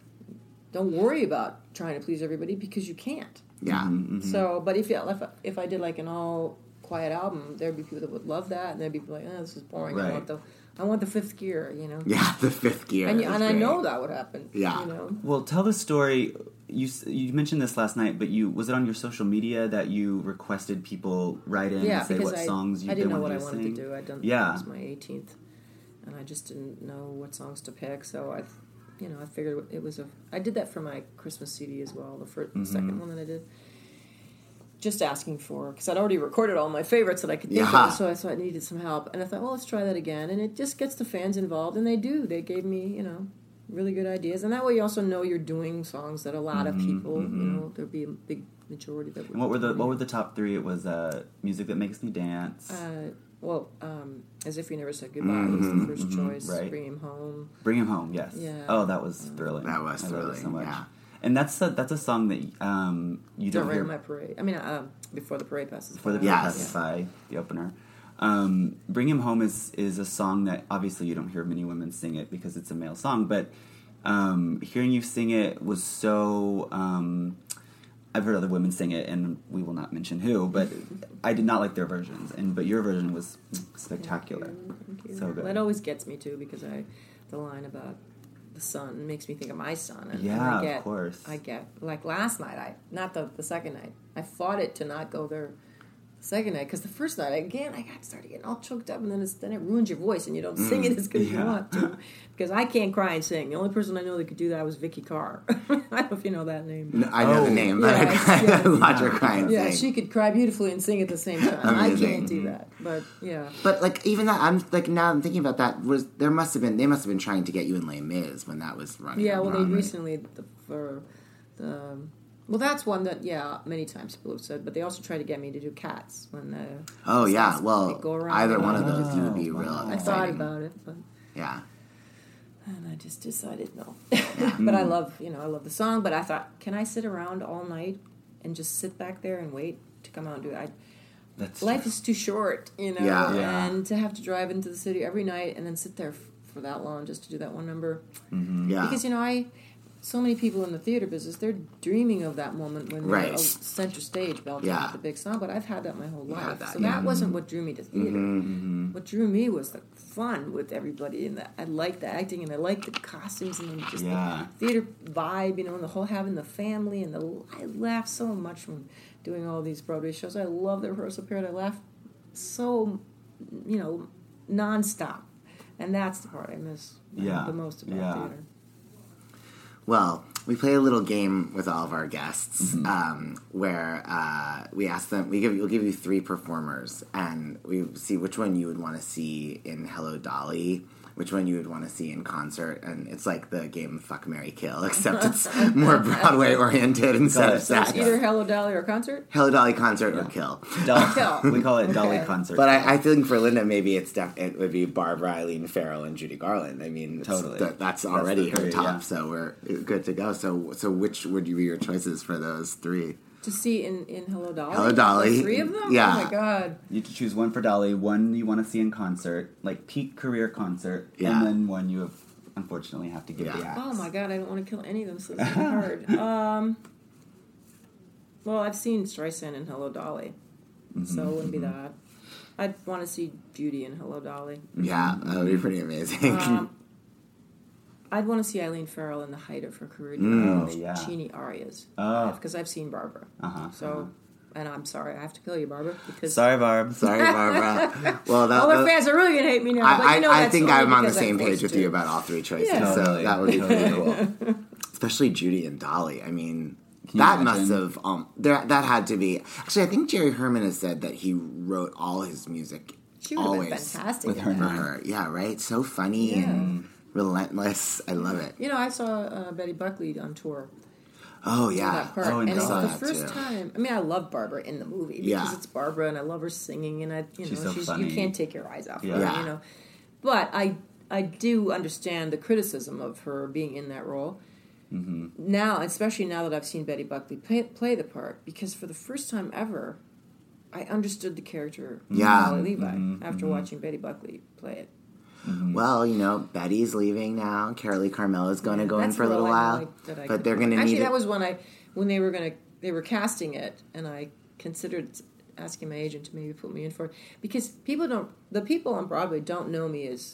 S10: don't worry about trying to please everybody because you can't.
S4: Yeah.
S5: Mm-hmm.
S10: So, but if you, if I, if I did like an all quiet album, there'd be people that would love that, and there'd be people like, oh, this is boring. I
S5: Right.
S10: want the, I want the fifth gear, you know.
S4: Yeah, the fifth gear.
S10: And, you,
S4: is
S10: and I
S4: great.
S10: know that would happen.
S4: Yeah.
S10: You know.
S5: Well, tell the story. You s- you mentioned this last night, but you was it on your social media that you requested people write in
S10: Yeah,
S5: and say
S10: because
S5: what
S10: I,
S5: songs you
S10: I didn't
S5: they
S10: know what
S5: wanted
S10: I
S5: you to
S10: wanted
S5: sing?
S10: to do. I'd done
S5: Yeah.
S10: it was my eighteenth, and I just didn't know what songs to pick. So I, you know, I figured it was a. I did that for my Christmas C D as well, the first,
S5: Mm-hmm.
S10: second one that I did. Just asking for, because I'd already recorded all my favorites that I could think
S4: Yeah.
S10: of, so I thought I needed some help. And I thought, well, let's try that again. And it just gets the fans involved, and they do. They gave me, you know, really good ideas. And that way you also know you're doing songs that a lot of people, you know, there'd be a big majority that would.
S5: And what were the what were the top three? It was uh, music that makes me dance.
S10: Uh, well, um, As If You Never Said Goodbye was the first choice.
S5: right.
S10: Bring Him Home.
S5: Bring him home. Yes.
S10: Yeah.
S5: Oh, that was thrilling.
S4: That was
S5: I love it
S4: thrilling,
S5: so much.
S4: yeah.
S5: And that's a, that's a song that um, you don't,
S10: Don't
S5: hear
S10: Rain on My Parade. I mean, uh, Before the Parade Passes
S5: before the
S10: By.
S5: Parade
S4: Yes.
S5: Passes By, the opener. Um, Bring Him Home is is a song that obviously you don't hear many women sing it because it's a male song, but um, hearing you sing it was so. Um, I've heard other women sing it, and we will not mention who, but I did not like their versions, and but your version was spectacular.
S10: Thank you, thank you.
S5: So good.
S10: That always gets me too, because I, the line about the sun makes me think of my son. And,
S5: Yeah,
S10: and I
S5: of
S10: get,
S5: course.
S10: I get like last night. I not the the second night. I fought it to not go there. The second night, because the first night again, I got started getting all choked up, and then it's, then it ruins your voice, and you don't sing it as good as you
S5: yeah.
S10: want to. Because I can't cry and sing. The only person I know that could do that was Vicky Carr. I don't know if you know that name.
S4: No, I know
S5: Oh.
S4: the name, but
S10: Yeah,
S4: I,
S10: yeah.
S4: I watch her cry and
S10: Yeah,
S4: sing.
S10: she could cry beautifully and sing at the same time. I
S4: Amazing.
S10: can't do that, but yeah.
S4: But like even that, I'm like now I'm thinking about that. Was there must have been they must have been trying to get you in Les Mis when that was running.
S10: Yeah,
S4: on
S10: well, they
S4: Broadway.
S10: recently the, for the well, that's one that yeah, many times people have said. But they also tried to get me to do Cats when the
S4: Oh
S10: the
S4: yeah,
S10: stars,
S4: well
S10: they go around
S4: either
S10: and
S4: one of
S10: around.
S4: those you would be
S5: Wow.
S4: real.
S10: I
S4: exciting.
S10: thought about it, but
S4: Yeah.
S10: and I just decided no. But I love you know I love the song. But I thought, can I sit around all night and just sit back there and wait to come out and do it? I,
S5: That's
S10: life is too short, you know,
S4: Yeah.
S5: Yeah.
S10: and to have to drive into the city every night and then sit there f- for that long just to do that one number.
S4: Yeah.
S10: Because, you know, I, so many people in the theater business, they're dreaming of that moment when they're
S4: Right.
S10: on center stage belting
S4: Yeah.
S10: out the big song, but I've had that my whole
S4: You had
S10: life.
S4: that,
S10: so
S4: yeah.
S10: that wasn't what drew me to theater.
S4: Mm-hmm.
S10: What drew me was the fun with everybody, and the, I liked the acting, and I liked the costumes, and then just
S5: Yeah.
S10: the theater vibe, you know, and the whole having the family, and the I laughed so much when doing all these Broadway shows. I love the rehearsal period. I laughed so, you know, nonstop, and that's the part I miss uh,
S5: Yeah.
S10: the most about
S5: Yeah.
S10: theater.
S4: Well, we play a little game with all of our guests,
S5: Mm-hmm.
S4: um, where uh, we ask them. We give we'll give you three performers, and we see which one you would want to see in Hello Dolly. which one you would want to see in concert, and it's like the game Fuck, Marry, Kill, except it's more Broadway oriented instead of
S10: So it's
S4: sad.
S10: either Hello Dolly or concert?
S4: Hello Dolly concert or Kill.
S5: Doll-
S10: Kill.
S5: We call it Dolly
S10: Okay.
S5: concert.
S4: But I, I think for Linda, maybe it's def- it would be Barbara, Eileen Farrell, and Judy Garland. I mean, it's-
S5: Totally.
S4: th- that's
S5: That's
S4: already
S5: the
S4: her
S5: three,
S4: top,
S5: yeah.
S4: so we're good to go. So, so which would be your choices for those three?
S10: To see in, in Hello Dolly?
S4: Hello Dolly.
S10: The three of them?
S4: Yeah.
S10: Oh my god.
S5: You have to choose one for Dolly, one you want to see in concert, like peak career concert,
S4: Yeah.
S5: and then one you have unfortunately have to give
S4: Yeah.
S5: the axe.
S10: Oh my god, I don't want to kill any of them, so this is hard. Um, well, I've seen Streisand in Hello Dolly, so it wouldn't be that. I'd want to see Judy in Hello Dolly.
S4: Yeah, that would be pretty amazing.
S10: Um, I'd want to see Eileen Farrell in the height of her career
S4: Mm.
S10: doing
S5: Oh,
S10: those
S5: yeah.
S10: Puccini arias.
S5: Oh.
S10: Because I've seen Barbara.
S5: Uh-huh,
S10: So,
S5: uh-huh.
S10: and I'm sorry, I have to kill you, Barbara. Because
S5: Sorry, Barb.
S4: Sorry, Barbara. Well, that,
S10: all the
S4: that-
S10: fans are really going to hate me now.
S4: I,
S10: but you know
S4: I, I
S10: that's
S4: think
S10: only
S4: I'm on the
S10: because I'm
S4: same page
S10: forced
S4: with
S10: to.
S4: you about all three choices,
S10: Yeah.
S4: so
S5: Totally.
S4: that would be pretty
S5: Totally.
S4: cool. Especially Judy and Dolly. I mean,
S5: Can you
S4: that
S5: imagine?
S4: must have um, there. That had to be. Actually, I think Jerry Herman has said that he wrote all his music
S10: She would have been
S4: always
S10: fantastic
S5: with
S10: in
S5: her
S10: that.
S4: for her. Yeah, right. So funny
S10: Yeah.
S4: and relentless. I love it.
S10: You know, I saw uh, Betty Buckley on tour.
S4: Oh
S10: for
S4: yeah.
S10: that part.
S5: Oh, and
S10: and it's
S5: saw
S10: the
S4: that,
S10: first
S4: too.
S10: time. I mean, I love Barbara in the movie because
S4: Yeah.
S10: it's Barbara, and I love her singing, and I, you
S5: She's
S10: know,
S5: so
S10: she's,
S5: funny.
S10: you can't take your eyes off
S5: Yeah.
S10: her,
S4: Yeah.
S10: you know. But I, I do understand the criticism of her being in that role.
S5: Mm-hmm.
S10: Now, especially now that I've seen Betty Buckley play, play the part, because for the first time ever, I understood the character of
S4: Yeah.
S10: Dolly Levi
S5: Mm-hmm.
S10: after watching Betty Buckley play it.
S4: Well, you know, Betty's leaving now. Carolee Carmella's going to go in
S10: That's
S4: for a little
S10: role I
S4: while,
S10: like that I
S4: but
S10: could
S4: they're
S10: do.
S4: going to
S10: Actually,
S4: need
S10: that
S4: it.
S10: was when I when they were going to they were casting it, and I considered asking my agent to maybe put me in for it because people don't the people on Broadway don't know me as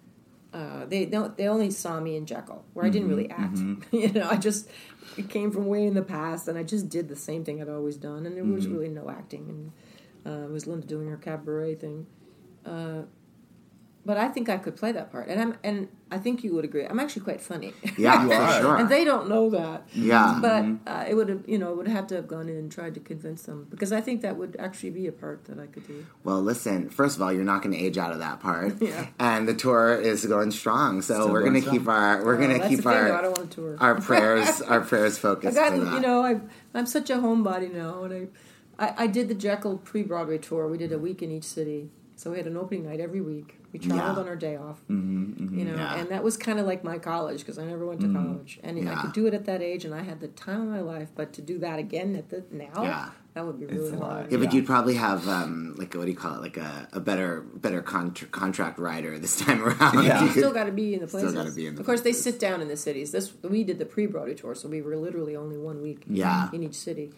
S10: uh, they don't they only saw me in Jekyll where I didn't really act. you know, I just it came from way in the past, and I just did the same thing I'd always done, and there was really no acting, and uh, it was Linda doing her cabaret thing. Uh, But I think I could play that part, and I'm and I think you would agree. I'm actually quite funny.
S4: Yeah,
S5: You
S4: for
S5: are.
S4: sure.
S10: And they don't know that.
S4: Yeah.
S10: But uh, it would have, you know, would have to have gone in and tried to convince them because I think that would actually be a part that I could do.
S4: Well, listen, first of all, you're not going to age out of that part.
S10: Yeah.
S4: And the tour is going strong. So
S5: Still
S4: we're
S5: going
S4: going to keep our we're
S10: Oh,
S4: going to
S10: that's
S4: keep
S10: the thing,
S4: our
S10: though. I don't want to tour.
S4: our prayers our prayers
S10: I've
S4: focused to
S10: gotten,
S4: that.
S10: you know, I I'm such a homebody now, and I, I I did the Jekyll pre-Broadway tour. We did a week in each city, so we had an opening night every week. We traveled
S4: Yeah.
S10: on our day off,
S5: Mm-hmm,
S10: you know,
S4: Yeah.
S10: and that was kind of like my college because I never went to college, and
S4: Yeah.
S10: I could do it at that age, and I had the time of my life. But to do that again at the now,
S4: Yeah.
S10: that would be
S5: It's
S10: really
S5: a lot.
S10: hard.
S4: yeah, but
S5: Yeah.
S4: you'd probably have um, like what do you call it? Like a, a better better contr contract rider this time around.
S5: Yeah.
S4: You
S10: You
S4: could-
S10: still got to be in the
S4: Still
S10: places.
S4: gotta be in the
S10: of course, they
S4: places.
S10: sit down in the cities. This we did the pre-Broadway tour, so we were literally only one week.
S4: Yeah.
S10: in each city.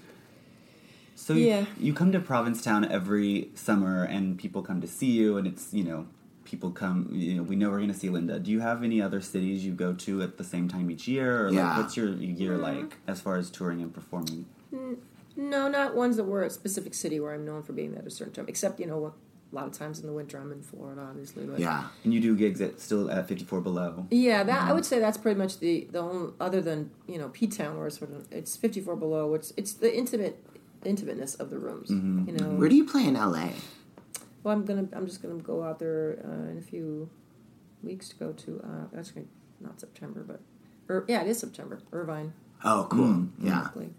S5: So you,
S10: Yeah.
S5: you come to Provincetown every summer, and people come to see you, and it's you know people come. You know we know we're going to see Linda. Do you have any other cities you go to at the same time each year, or
S4: Yeah.
S5: like, what's your year like as far as touring and performing?
S10: No, not ones that were a specific city where I'm known for being there at a certain time. Except you know, a lot of times in the winter I'm in Florida, obviously. But
S4: yeah.
S5: And you do gigs at still at fifty-four Below.
S10: yeah, that I would say that's pretty much the the only other than you know P Town where it's sort of it's fifty-four Below. It's it's the intimate intimateness of the rooms. You know,
S4: Where do you play in L A?
S10: well, I'm gonna I'm just gonna go out there uh, in a few weeks to go to uh, that's gonna, not September, but or yeah, it is September. Irvine.
S4: Oh, cool. Yeah.
S10: Berkeley.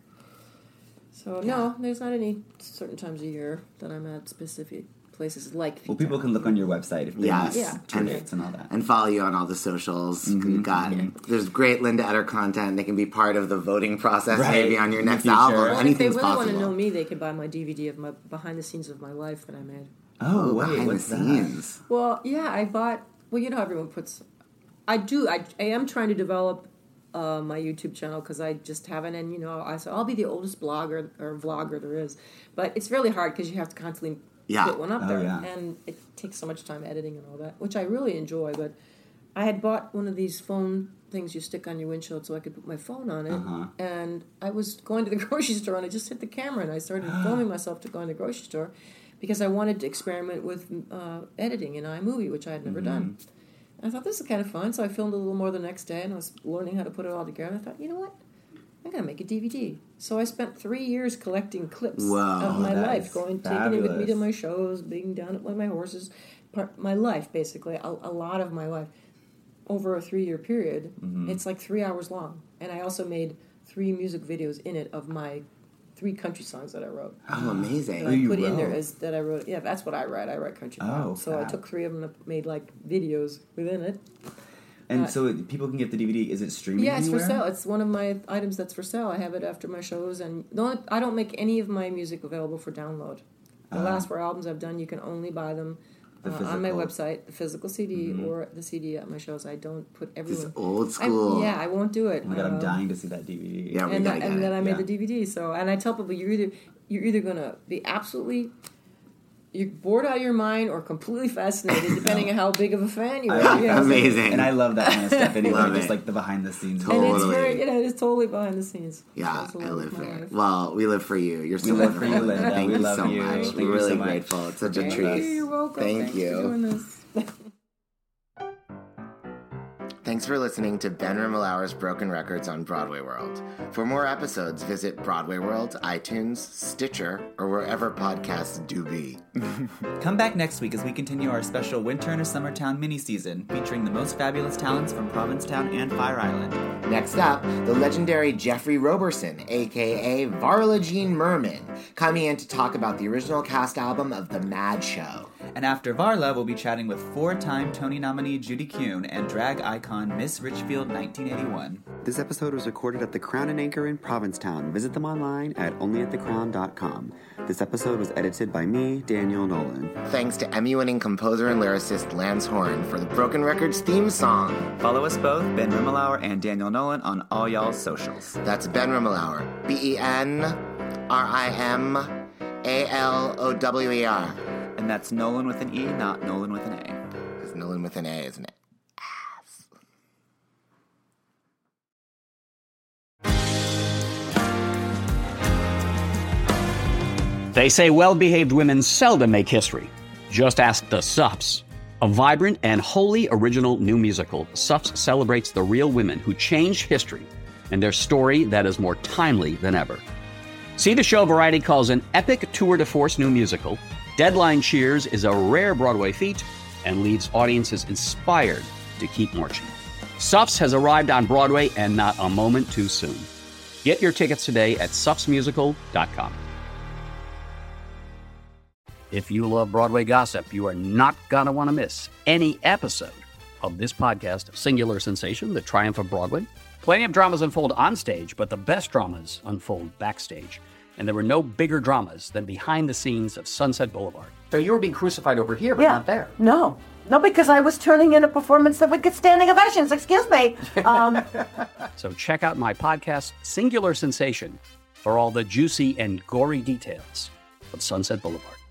S10: So no, there's not any certain times of year that I'm at specific places like.
S5: Well, people can look on your website if they
S4: Yes.
S5: miss
S10: Yeah.
S5: tour
S4: And-
S5: dates and all that.
S4: And follow you on all the socials. We've got there's great Linda Etter content. They can be part of the voting process
S5: Right.
S4: maybe on your
S5: In the
S4: next
S5: future.
S4: album.
S10: Well, and if they
S4: Anything's
S10: really want
S4: possible.
S10: to know me, they could buy my D V D of my behind the scenes of my life that I made.
S5: Oh, wait,
S4: behind
S5: what's
S4: the
S5: that?
S4: scenes.
S10: Well, yeah, I bought. Well, you know, how everyone puts. I do. I, I am trying to develop uh, my YouTube channel because I just haven't. And you know, I said I'll be the oldest blogger or vlogger there is, but it's really hard because you have to constantly
S4: Yeah.
S10: put one up
S5: Oh,
S10: there,
S5: yeah.
S10: and it takes so much time editing and all that, which I really enjoy. But I had bought one of these phone things you stick on your windshield so I could put my phone on it,
S5: Uh-huh.
S10: and I was going to the grocery store and I just hit the camera and I started filming myself to go in the grocery store because I wanted to experiment with uh, editing in iMovie, which I had never done. And I thought, this is kind of fun, so I filmed a little more the next day, and I was learning how to put it all together. I thought, you know what? I'm going to make a D V D. So I spent three years collecting clips
S4: Wow,
S10: of my
S5: that
S10: life,
S5: is
S10: going, taking it with me to
S5: fabulous.
S10: my shows, being down at one of my horses, part, my life, basically, a, a lot of my life, over a three-year period.
S5: Mm-hmm.
S10: It's like three hours long. And I also made three music videos in it of my three country songs that I wrote.
S4: Oh, amazing.
S10: That I
S5: you
S10: put in there
S5: wrote?
S10: as that I wrote. Yeah, that's what I write. I write country
S5: Oh,
S10: pop. So I
S5: fab.
S10: took three of them and made like videos within it.
S5: And
S10: Uh,
S5: so it- people can get the D V D. Is it streaming
S10: Yeah, it's
S5: anywhere?
S10: for sale. It's one of my items that's for sale. I have it after my shows, and the only, I don't make any of my music available for download. The
S5: Ah.
S10: last four albums I've done, you can only buy them
S5: The
S10: uh, on my
S5: physical.
S10: website, the physical C D
S5: Mhm.
S10: or the C D at my shows. I don't put everyone.
S4: This old
S10: I-
S4: school.
S10: yeah, I won't do it.
S5: Oh my god, I'm
S10: Um,
S5: dying to see that D V D.
S4: Yeah, we
S10: and
S4: gotta
S10: that,
S4: get
S10: and
S4: it.
S10: then I made
S5: yeah.
S10: the D V D. So, and I tell people you're either you're either gonna be absolutely you're bored out of your mind or completely fascinated, depending on how big of a fan you are.
S5: I-
S10: Yeah, so-
S4: Amazing.
S5: And I love that kind of stuff anyway,
S4: Love
S5: just
S4: it.
S5: like the behind the scenes.
S10: And it's
S4: Totally.
S10: very, you know, it's totally behind the scenes.
S4: Yeah,
S10: It's the
S4: I
S10: love
S4: live
S10: of my
S4: there.
S10: life.
S4: Well, we live for you. You're so
S5: We live for you,
S4: wonderful.
S5: Linda.
S4: Thank
S5: We
S4: you
S5: love
S4: so
S5: you.
S4: much.
S5: Thank
S4: We're
S5: you
S4: really
S5: so much.
S4: grateful. It's such a
S10: Thank
S4: treat.
S10: you. You're welcome.
S4: Thank
S10: Thanks
S4: you.
S10: for doing this.
S4: Thanks for listening to Ben Rimmelauer's Broken Records on Broadway World. For more episodes, visit Broadway World, iTunes, Stitcher, or wherever podcasts do be.
S5: Come back next week as we continue our special Winter in a Summertown mini-season featuring the most fabulous talents from Provincetown and Fire Island.
S4: Next up, the legendary Jeffrey Roberson, aka Varla Jean Merman, coming in to talk about the original cast album of The Mad Show.
S5: And after Varla, we'll be chatting with four-time Tony nominee Judy Kuhn and drag icon Miss Richfield nineteen eighty-one.
S11: This episode was recorded at the Crown and Anchor in Provincetown. Visit them online at only at the crown dot com. This episode was edited by me, Daniel Nolan.
S4: Thanks to Emmy-winning composer and lyricist Lance Horn for the Broken Records theme song.
S5: Follow us both, Ben Rimmelauer and Daniel Nolan, on all y'all's socials.
S4: That's Ben Rimmelauer. B E N R I M A L O W E R.
S5: And that's Nolan with an E, not Nolan with an A.
S4: Because Nolan with an A is an ass.
S9: They say well-behaved women seldom make history. Just ask the Suffs. A vibrant and wholly original new musical, Suffs celebrates the real women who changed history and their story that is more timely than ever. See the show Variety calls an epic tour de force new musical. Deadline cheers is a rare Broadway feat and leaves audiences inspired to keep marching. Suffs has arrived on Broadway and not a moment too soon. Get your tickets today at suffs musical dot com. If you love Broadway gossip, you are not going to want to miss any episode of this podcast, Singular Sensation, The Triumph of Broadway. Plenty of dramas unfold on stage, but the best dramas unfold backstage. And there were no bigger dramas than behind the scenes of Sunset Boulevard. So you were being crucified over here, but
S12: Yeah.
S9: not there.
S12: No. No, because I was turning in a performance that would get standing ovations. Excuse me. Um,
S9: So check out my podcast, Singular Sensation, for all the juicy and gory details of Sunset Boulevard.